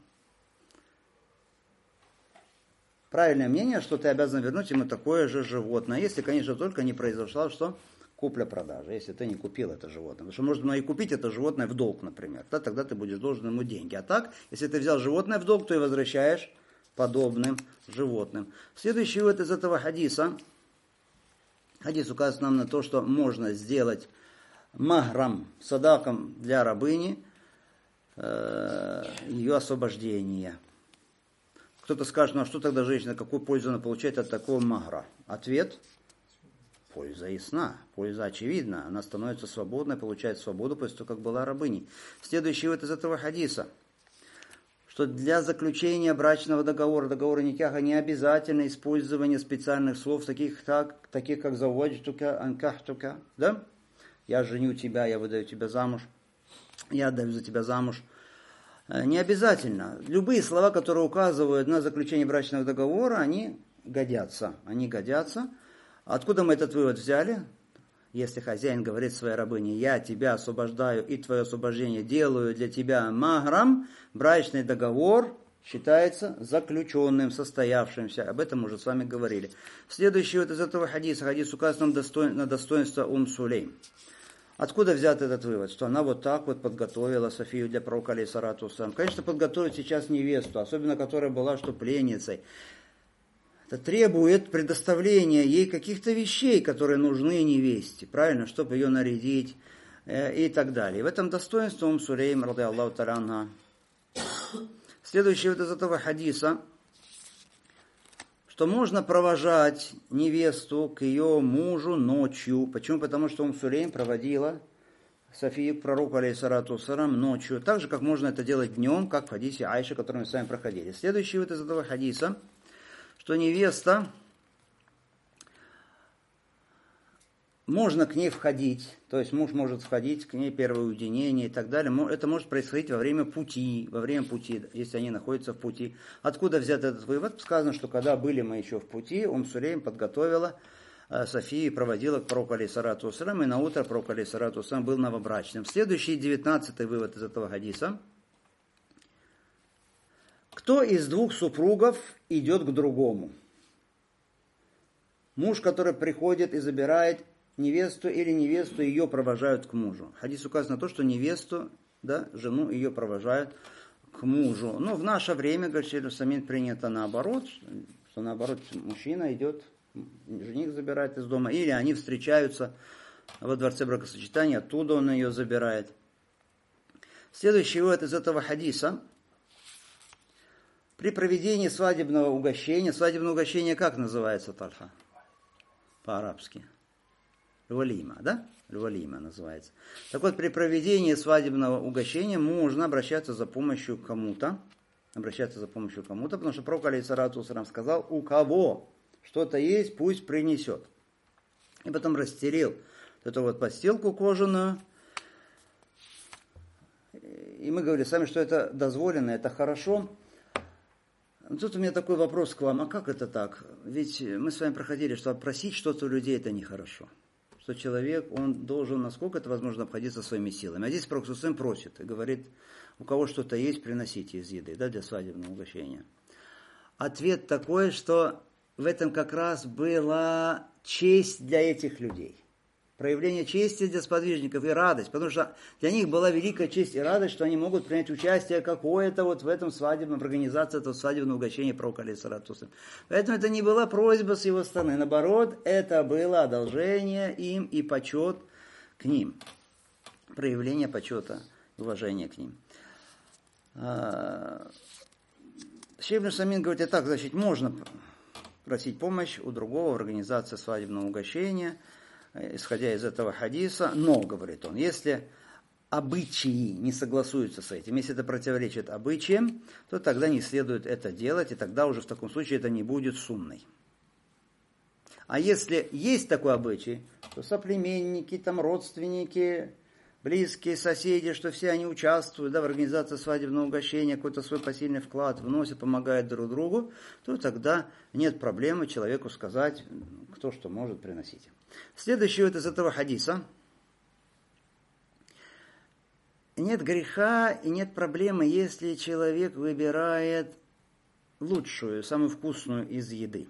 Правильное мнение, что ты обязан вернуть ему такое же животное, если, конечно, только не произошла что? Купля-продажа, если ты не купил это животное. Потому что можно и купить это животное в долг, например. Да, тогда ты будешь должен ему деньги. А так, если ты взял животное в долг, то и возвращаешь подобным животным. Следующий вывод из этого хадиса. Хадис указывает нам на то, что можно сделать махрам, садаком для рабыни, э, ее освобождение. Кто-то скажет: ну а что тогда женщина, какую пользу она получает от такого махра? Ответ: польза ясна, польза очевидна. Она становится свободной, получает свободу после того, как была рабыней. Следующий вывод из этого хадиса, что для заключения брачного договора, договора никаха, не обязательно использование специальных слов, таких, так, таких как «заваджтука», «анкахтука», да? «Я женю тебя, я выдаю тебя замуж», «я отдаю за тебя замуж». Не обязательно. Любые слова, которые указывают на заключение брачного договора, они годятся. Они годятся. Откуда мы этот вывод взяли? Если хозяин говорит своей рабыне, я тебя освобождаю и твое освобождение делаю для тебя махрам, брачный договор считается заключенным, состоявшимся. Об этом мы уже с вами говорили. Следующий вот из этого хадиса, хадис указан на достоинство Ум Сулейм. Откуда взят этот вывод? Что она вот так вот подготовила Софию для пророка алейхиссалату вассалам. Конечно, подготовить сейчас невесту, особенно которая была что пленницей. Это требует предоставления ей каких-то вещей, которые нужны невесте, правильно, чтобы ее нарядить э, и так далее. И в этом достоинство Ум Сулейм, ради Аллаху та'аля анха. Следующий вот из этого хадиса, что можно провожать невесту к ее мужу ночью. Почему? Потому что Ум Сулейм проводила Софию к пророку алейхиссалату вассалам ночью, так же, как можно это делать днем, как в хадисе Айши, который мы с вами проходили. Следующий вот из этого хадиса, что невеста, можно к ней входить, то есть муж может входить к ней, первое уединение и так далее. Это может происходить во время пути, во время пути, если они находятся в пути. Откуда взят этот вывод? Сказано, что когда были мы еще в пути, Ум Сулейм подготовила Софию и проводила к пророку алейхиссалату вассалам, и на утро пророк алейхиссалату вассалам был новобрачным. Следующий, девятнадцатый вывод из этого хадиса. Кто из двух супругов идет к другому? Муж, который приходит и забирает невесту, или невесту ее провожают к мужу. Хадис указывает на то, что невесту, да, жену ее провожают к мужу. Но в наше время, говорит Шейх Усаймин, принято наоборот, что наоборот мужчина идет, жених забирает из дома, или они встречаются во дворце бракосочетания, оттуда он ее забирает. Следующий вывод из этого хадиса. При проведении свадебного угощения, свадебное угощение как называется, Тальха? По-арабски. Валима, да? Валима называется. Так вот, при проведении свадебного угощения можно обращаться за помощью к кому-то, обращаться за помощью к кому-то, потому что пророк алейхиссалату вассалам сказал, у кого что-то есть, пусть принесет. И потом расстелил эту вот подстилку кожаную. И мы говорили сами, что это дозволено, это хорошо. Тут у меня такой вопрос к вам, а как это так? Ведь мы с вами проходили, что просить что-то у людей это нехорошо. Что человек, он должен, насколько это возможно, обходиться своими силами. А здесь пророк ﷺ просит и говорит, у кого что-то есть, приносите из еды, да, для свадебного угощения. Ответ такой, что в этом как раз была честь для этих людей. Проявление чести для сподвижников и радость, потому что для них была великая честь и радость, что они могут принять участие какое-то вот в этом свадебном, в организации этого свадебного угощения пророка алейхиссалату вассалам. Поэтому это не была просьба с его стороны, наоборот, это было одолжение им и почет к ним, проявление почета и уважения к ним. Шейх Усаймин говорит, и так, значит, можно просить помощь у другого в организации свадебного угощения, исходя из этого хадиса, но, говорит он, если обычаи не согласуются с этим, если это противоречит обычаям, то тогда не следует это делать, и тогда уже в таком случае это не будет сунной. А если есть такой обычай, то соплеменники, там, родственники, близкие, соседи, что все они участвуют, да, в организации свадебного угощения, какой-то свой посильный вклад вносят, помогают друг другу, то тогда нет проблемы человеку сказать, кто что может приносить. Следующий вот из этого хадиса. Нет греха и нет проблемы, если человек выбирает лучшую, самую вкусную из еды.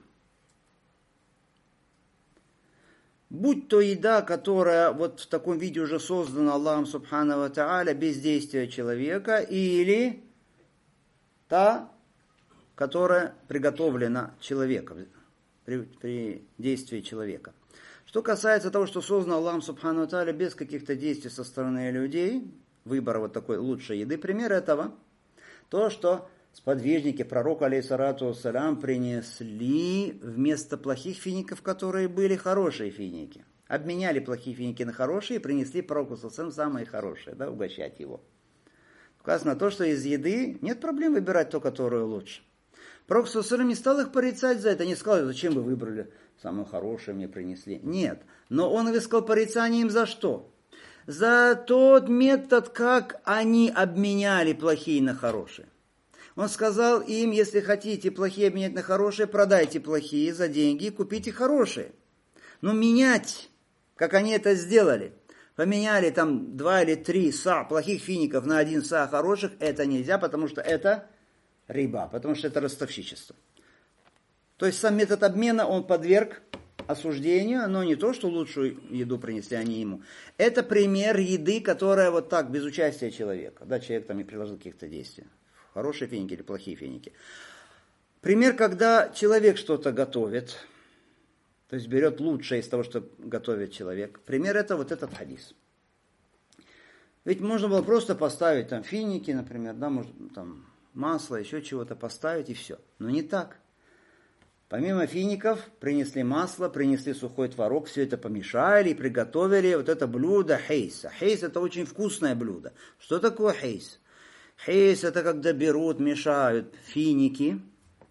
Будь то еда, которая вот в таком виде уже создана Аллахом Субхану ва Тааля без действия человека, или та, которая приготовлена человеком при, при действии человека. Что касается того, что создано Аллахом Субхану ва Тааля без каких-то действий со стороны людей, выбора вот такой лучшей еды, пример этого, то, что сподвижники пророка алейхиссалату вассалям принесли вместо плохих фиников, которые были, хорошие финики. Обменяли плохие финики на хорошие и принесли пророку саллаллаху самые хорошие, да, угощать его. Указано то, что из еды нет проблем выбирать то, которое лучше. Пророк саллаллаху не стал их порицать за это, не сказал, зачем вы выбрали самое хорошее, мне принесли. Нет, но он высказал порицание им за что? За тот метод, как они обменяли плохие на хорошие. Он сказал им, если хотите плохие обменять на хорошие, продайте плохие за деньги и купите хорошие. Но менять как они это сделали. Поменяли там два или три са плохих фиников на один са хороших, это нельзя, потому что это риба, потому что это ростовщичество. То есть сам метод обмена, он подверг осуждению, но не то, что лучшую еду принесли они ему. Это пример еды, которая вот так, без участия человека. Да, человек там не приложил каких-то действий. Хорошие финики или плохие финики. Пример, когда человек что-то готовит, то есть берет лучшее из того, что готовит человек. Пример это вот этот хадис. Ведь можно было просто поставить там финики, например, да, может там масло, еще чего-то поставить и все. Но не так. Помимо фиников принесли масло, принесли сухой творог, все это помешали и приготовили вот это блюдо хейс. Хейс это очень вкусное блюдо. Что такое хейс? Хейс это когда берут, мешают финики,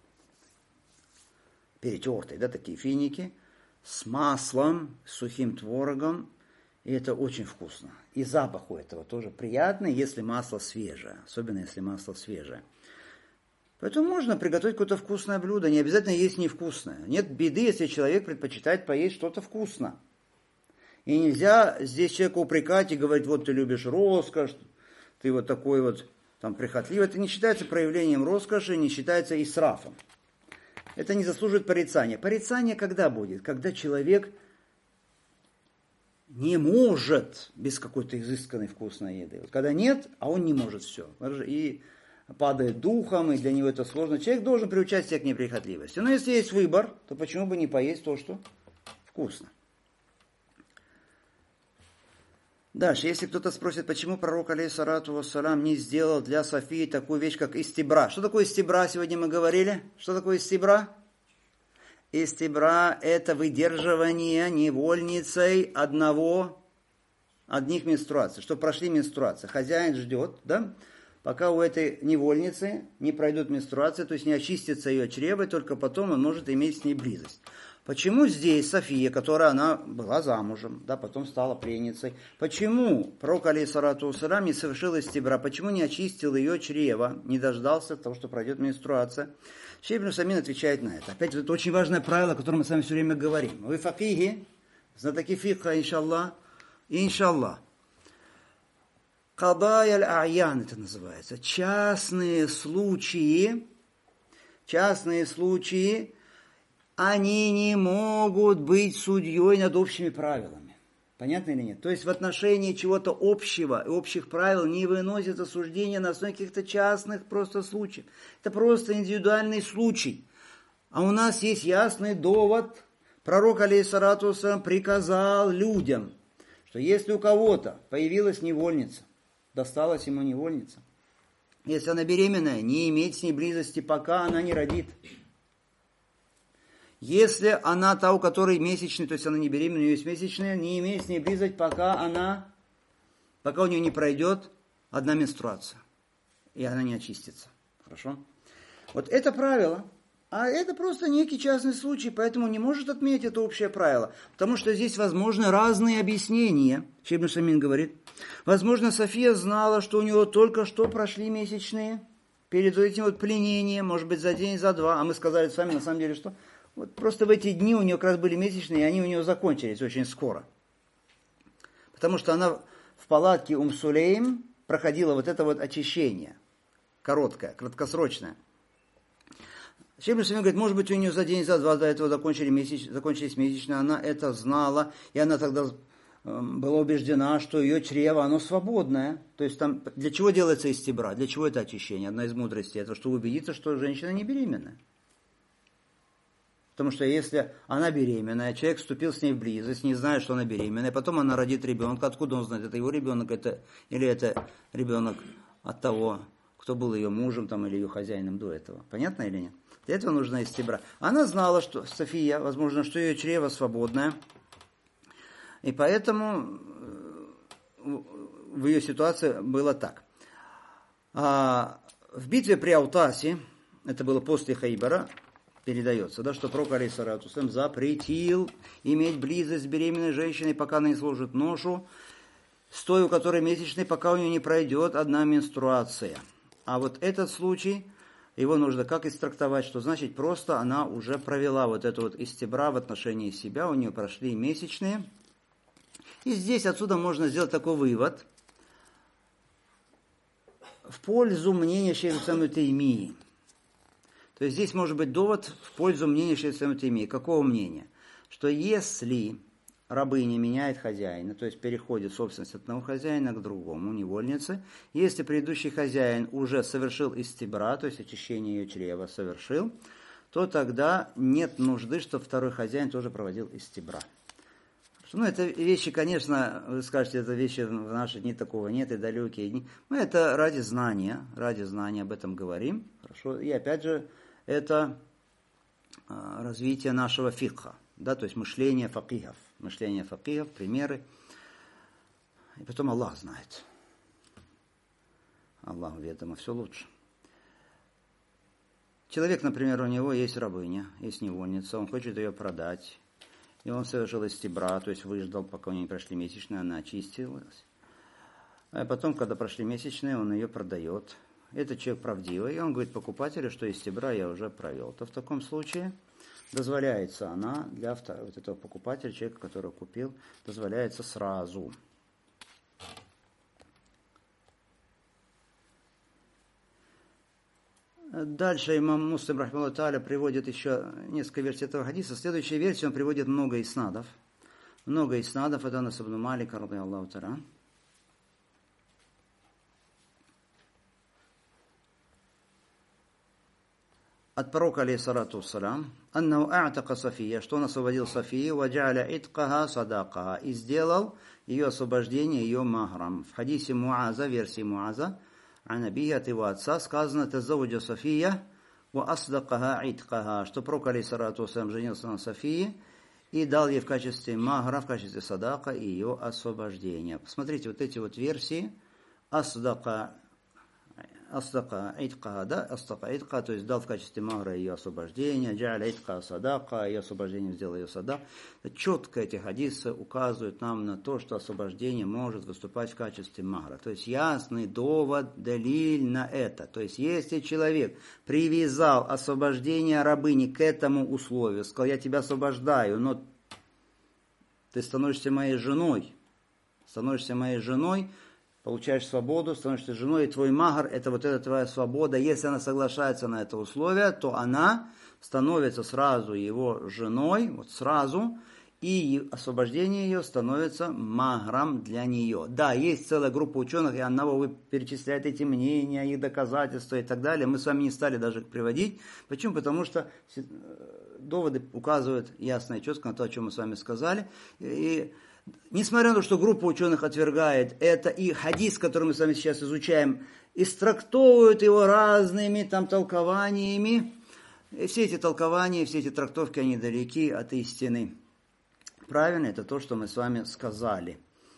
перетертые, да, такие финики, с маслом, с сухим творогом, и это очень вкусно. И запах у этого тоже приятный, если масло свежее, особенно если масло свежее. Поэтому можно приготовить какое-то вкусное блюдо, не обязательно есть невкусное. Нет беды, если человек предпочитает поесть что-то вкусно. И нельзя здесь человека упрекать и говорить, вот ты любишь роскошь, ты вот такой вот там прихотливый. Это не считается проявлением роскоши, не считается исрафом. Это не заслуживает порицания. Порицание когда будет? Когда человек не может без какой-то изысканной вкусной еды. Вот когда нет, а он не может все. И падает духом, и для него это сложно. Человек должен приучать себя к неприхотливости. Но если есть выбор, то почему бы не поесть то, что вкусно? Дальше, если кто-то спросит, почему пророк, алейхиссалату вассалям, не сделал для Софии такую вещь, как истибра. Что такое истибра, сегодня мы говорили? Что такое истибра? Истибра – это выдерживание невольницей одного, одних менструаций. Что прошли менструации. Хозяин ждет, да, пока у этой невольницы не пройдут менструации, то есть не очистится ее чрево, только потом он может иметь с ней близость. Почему здесь София, которая она была замужем, да, потом стала пленницей, почему пророк, алейхиссалату вассалям, не совершил истибра, почему не очистил ее чрево, не дождался того, что пройдет менструация? Шейх ибн Усаймин отвечает на это. Опять, это очень важное правило, о котором мы с вами все время говорим. Вы факихи, знатоки фикха, иншаллах, и иншаллах. Кадай аль-аян это называется. Частные случаи, частные случаи, они не могут быть судьей над общими правилами. Понятно или нет? То есть в отношении чего-то общего и общих правил не выносится суждение на основе каких-то частных просто случаев. Это просто индивидуальный случай. А у нас есть ясный довод. Пророк, алейхиссалату вассалям, приказал людям, что если у кого-то появилась невольница, досталась ему невольница, если она беременная, не иметь с ней близости, пока она не родит. Если она та, у которой месячный, то есть она не беременная, у нее есть месячная, не имеет с ней близость, пока она, пока у нее не пройдет одна менструация, и она не очистится. Хорошо? Вот это правило, а это просто некий частный случай, поэтому не может отменить это общее правило, потому что здесь возможны разные объяснения. Шейх ибн Усаймин говорит, возможно, София знала, что у нее только что прошли месячные, перед этим вот пленением, может быть, за день, за два, а мы сказали с вами на самом деле, что вот просто в эти дни у нее как раз были месячные, и они у нее закончились очень скоро. Потому что она в палатке Ум Сулейм проходила вот это вот очищение. Короткое, краткосрочное. Шейх ибн Усаймин говорит, может быть, у нее за день, за два до этого закончили месяч, закончились месячные, она это знала, и она тогда э, была убеждена, что ее чрево, оно свободное. То есть там, для чего делается истибра? Для чего это очищение? Одна из мудростей, это чтобы убедиться, что женщина не беременная. Потому что если она беременная, человек вступил с ней в близость, не зная, что она беременная, потом она родит ребенка, откуда он знает, это его ребенок, это, или это ребенок от того, кто был ее мужем там, или ее хозяином до этого. Понятно или нет? Для этого нужна истибра. Она знала, что София, возможно, что ее чрево свободное, и поэтому в ее ситуации было так. А в битве при Аутасе, это было после Хайбара, передается, да, что пророк, алейхиссалату вассалям, запретил иметь близость с беременной женщиной, пока она не сложит ношу, с той, у которой месячный, пока у нее не пройдет одна менструация. А вот этот случай, его нужно как истрактовать, что значит просто она уже провела вот эту вот истибра в отношении себя, у нее прошли месячные, И здесь отсюда можно сделать такой вывод в пользу мнения шейха ибн Таймии. То есть здесь может быть довод в пользу мнения шейха ибн Таймии. Какого мнения? Что если рабыня меняет хозяина, то есть переходит собственность от одного хозяина к другому, невольницы, если предыдущий хозяин уже совершил истибра, то есть очищение ее чрева совершил, то тогда нет нужды, чтобы второй хозяин тоже проводил истибра. Ну, это вещи, конечно, вы скажете, это вещи в наши дни такого нет, и далекие дни. Мы это ради знания, ради знания об этом говорим. Хорошо. И опять же, это развитие нашего фикха, да, то есть мышление факихов. Мышление факихов, примеры. И потом Аллах знает. Аллаху ведомо все лучше. Человек, например, у него есть рабыня, есть невольница, он хочет ее продать. И он совершил истибра, то есть выждал, пока у нее не прошли месячные, она очистилась. А потом, когда прошли месячные, он ее продает. Этот человек правдивый, и он говорит покупателю, что истибра я уже провел. То в таком случае дозволяется она для вот этого покупателя, человека, который купил, дозволяется сразу. Дальше имам Муслим рахмахуллаху тааля приводит еще несколько версий этого хадиса. В следующей версии он приводит много иснадов. Много иснадов. Это Анас ибн Малик, радийаллаху та'аля. От пророка, алейхиссалату вассалям, аннаху а'така София, что он освободил Софию, ваджа'аля итқаха садақаха, и сделал ее освобождение ее махрам. В хадисе Муаза, версии Муаза, ан абиhi, от его отца, сказано тазавваджа София ва асдақаха итқаха, что пророк, алейхиссалату вассалям, женился на Софии и дал ей в качестве махра, в качестве садака ее освобождения. Посмотрите, вот эти вот версии, асдака Астака итка, да, астака итка, то есть дал в качестве махра ее освобождения, джа'аля итка садака, ее освобождение сделал ее садак. Четко эти хадисы указывают нам на то, что освобождение может выступать в качестве махра. То есть ясный довод, далиль на это. То есть если человек привязал освобождение рабыни к этому условию, сказал, я тебя освобождаю, но ты становишься моей женой, становишься моей женой, получаешь свободу, становишься женой, и твой махар, это вот эта твоя свобода. Если она соглашается на это условие, то она становится сразу его женой, вот сразу, и освобождение ее становится махром для нее. Да, есть целая группа ученых, и одного вы перечисляете эти мнения, их доказательства и так далее. Мы с вами не стали даже их приводить. Почему? Потому что доводы указывают ясно и четко на то, о чем мы с вами сказали. И несмотря на то, что группа ученых отвергает это, и хадис, который мы с вами сейчас изучаем, истрактовывают его разными там толкованиями, и все эти толкования, все эти трактовки, они далеки от истины. Правильно, это то, что мы с вами сказали.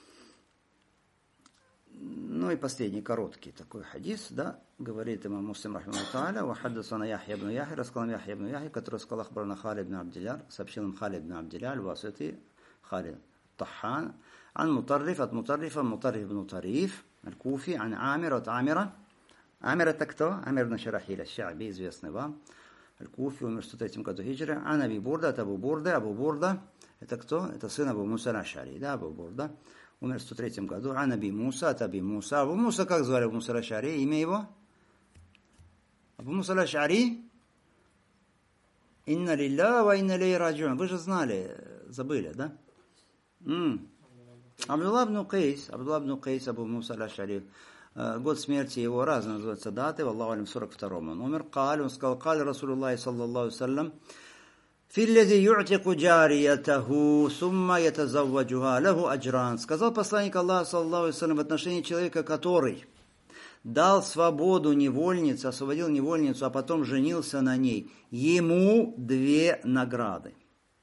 Ну и последний, короткий такой хадис, да, говорит имам Муслим рахмахуллаху тааля, ва хаддасана Яхья ибн Яхья, рассказал Яхья ибн Яхья, который сказал ахбарана Халид ибн Абдилляр, сообщил им Халид ибн Абдилляр, васити Халид طحان عن مطرف от مطرفة مطرف بن طريف الكوفي عن عامر от عامرة عامرة تكتو عامر بن شراحيل الشعبي известный вам الكوفي умер в сто третьем году хиджры عن أبي بوردة от Абу Бурды Абу Бурда это кто? Это сын Абу Муса аль-Аш'ари, да, Абу Бурда умер в сто третьем году عن أبي موسى от Аби Муса Абу Муса как звали Абу Муса аль-Аш'ари имя его? Абу Муса аль-Аш'ари инна лилля ва инна илейхи раджиун, вы же знали, забыли, да? Абдулла ибн Кайс, Абдулла ибн Кайс, Абу Муса аль-Аш'ари, год смерти его разные называются даты, валлаху алим, в сорок втором он умер. Каль, он сказал, каль Расулуллахи саллаллаху саллям, филлязи ю'тику джариятаху, сумма ятазавваджуха, лаху аджран. Сказал посланник Аллаха саллаллаху саллям в отношении человека, который дал свободу невольнице, освободил невольницу, а потом женился на ней, ему две награды.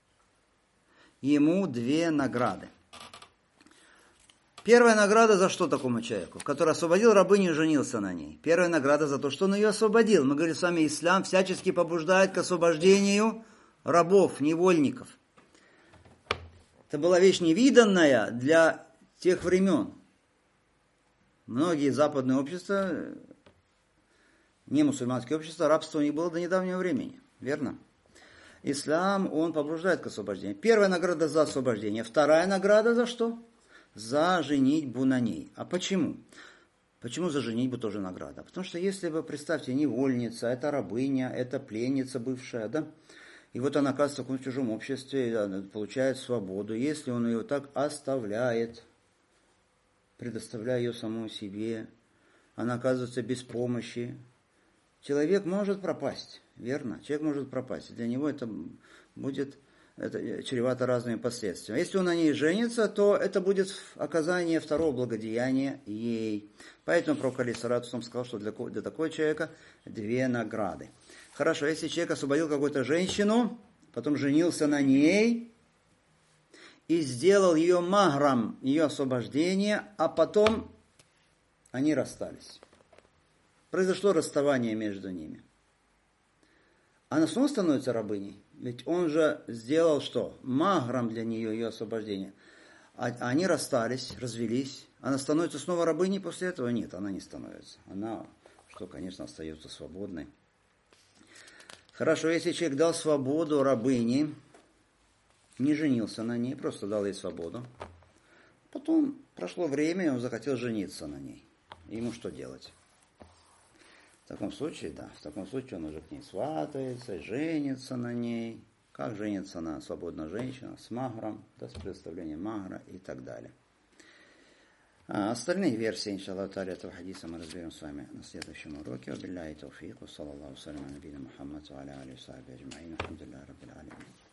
Ему две награды. Первая награда за что такому человеку, который освободил рабыню и женился на ней? Первая награда за то, что он ее освободил. Мы говорим с вами, ислам всячески побуждает к освобождению рабов, невольников. Это была вещь невиданная для тех времен. Многие западные общества, не мусульманские общества, рабство у них было до недавнего времени. Верно? Ислам, он побуждает к освобождению. Первая награда за освобождение. Вторая награда за что? за женитьбу на ней. А почему? Почему за женитьбу тоже награда? Потому что если вы, представьте, невольница, это рабыня, это пленница бывшая, да? И вот она оказывается в каком-то чужом обществе, получает свободу. Если он ее так оставляет, предоставляя ее самому себе, она оказывается без помощи, человек может пропасть, верно? Человек может пропасть. Для него это будет это чревато разными последствиями. Если он на ней женится, то это будет оказание второго благодеяния ей. Поэтому пророк алейхиссалату вассалам сказал, что для, для такого человека две награды. Хорошо, если человек освободил какую-то женщину, потом женился на ней и сделал ее махрам, ее освобождение, а потом они расстались. Произошло расставание между ними. Она снова становится рабыней. Ведь он же сделал что? Махрам для нее, ее освобождение. А они расстались, развелись. Она становится снова рабыней после этого? Нет, она не становится. Она, что, конечно, остается свободной. Хорошо, если человек дал свободу рабыне, не женился на ней, просто дал ей свободу. Потом прошло время, и он захотел жениться на ней. Ему что делать? В таком случае, да, в таком случае он уже к ней сватается, женится на ней. Как женится на свободной женщине? С махром, да, с предоставлением махра и так далее. А остальные версии, иншаллах та'аля, этого хадиса мы разберем с вами на следующем уроке. Вабилляхи тауфик, саллаллаху салям, набийна Мухаммад, ва аля алейхи ва сахбихи аджмаин, алхамдулиллахи раббил алямин.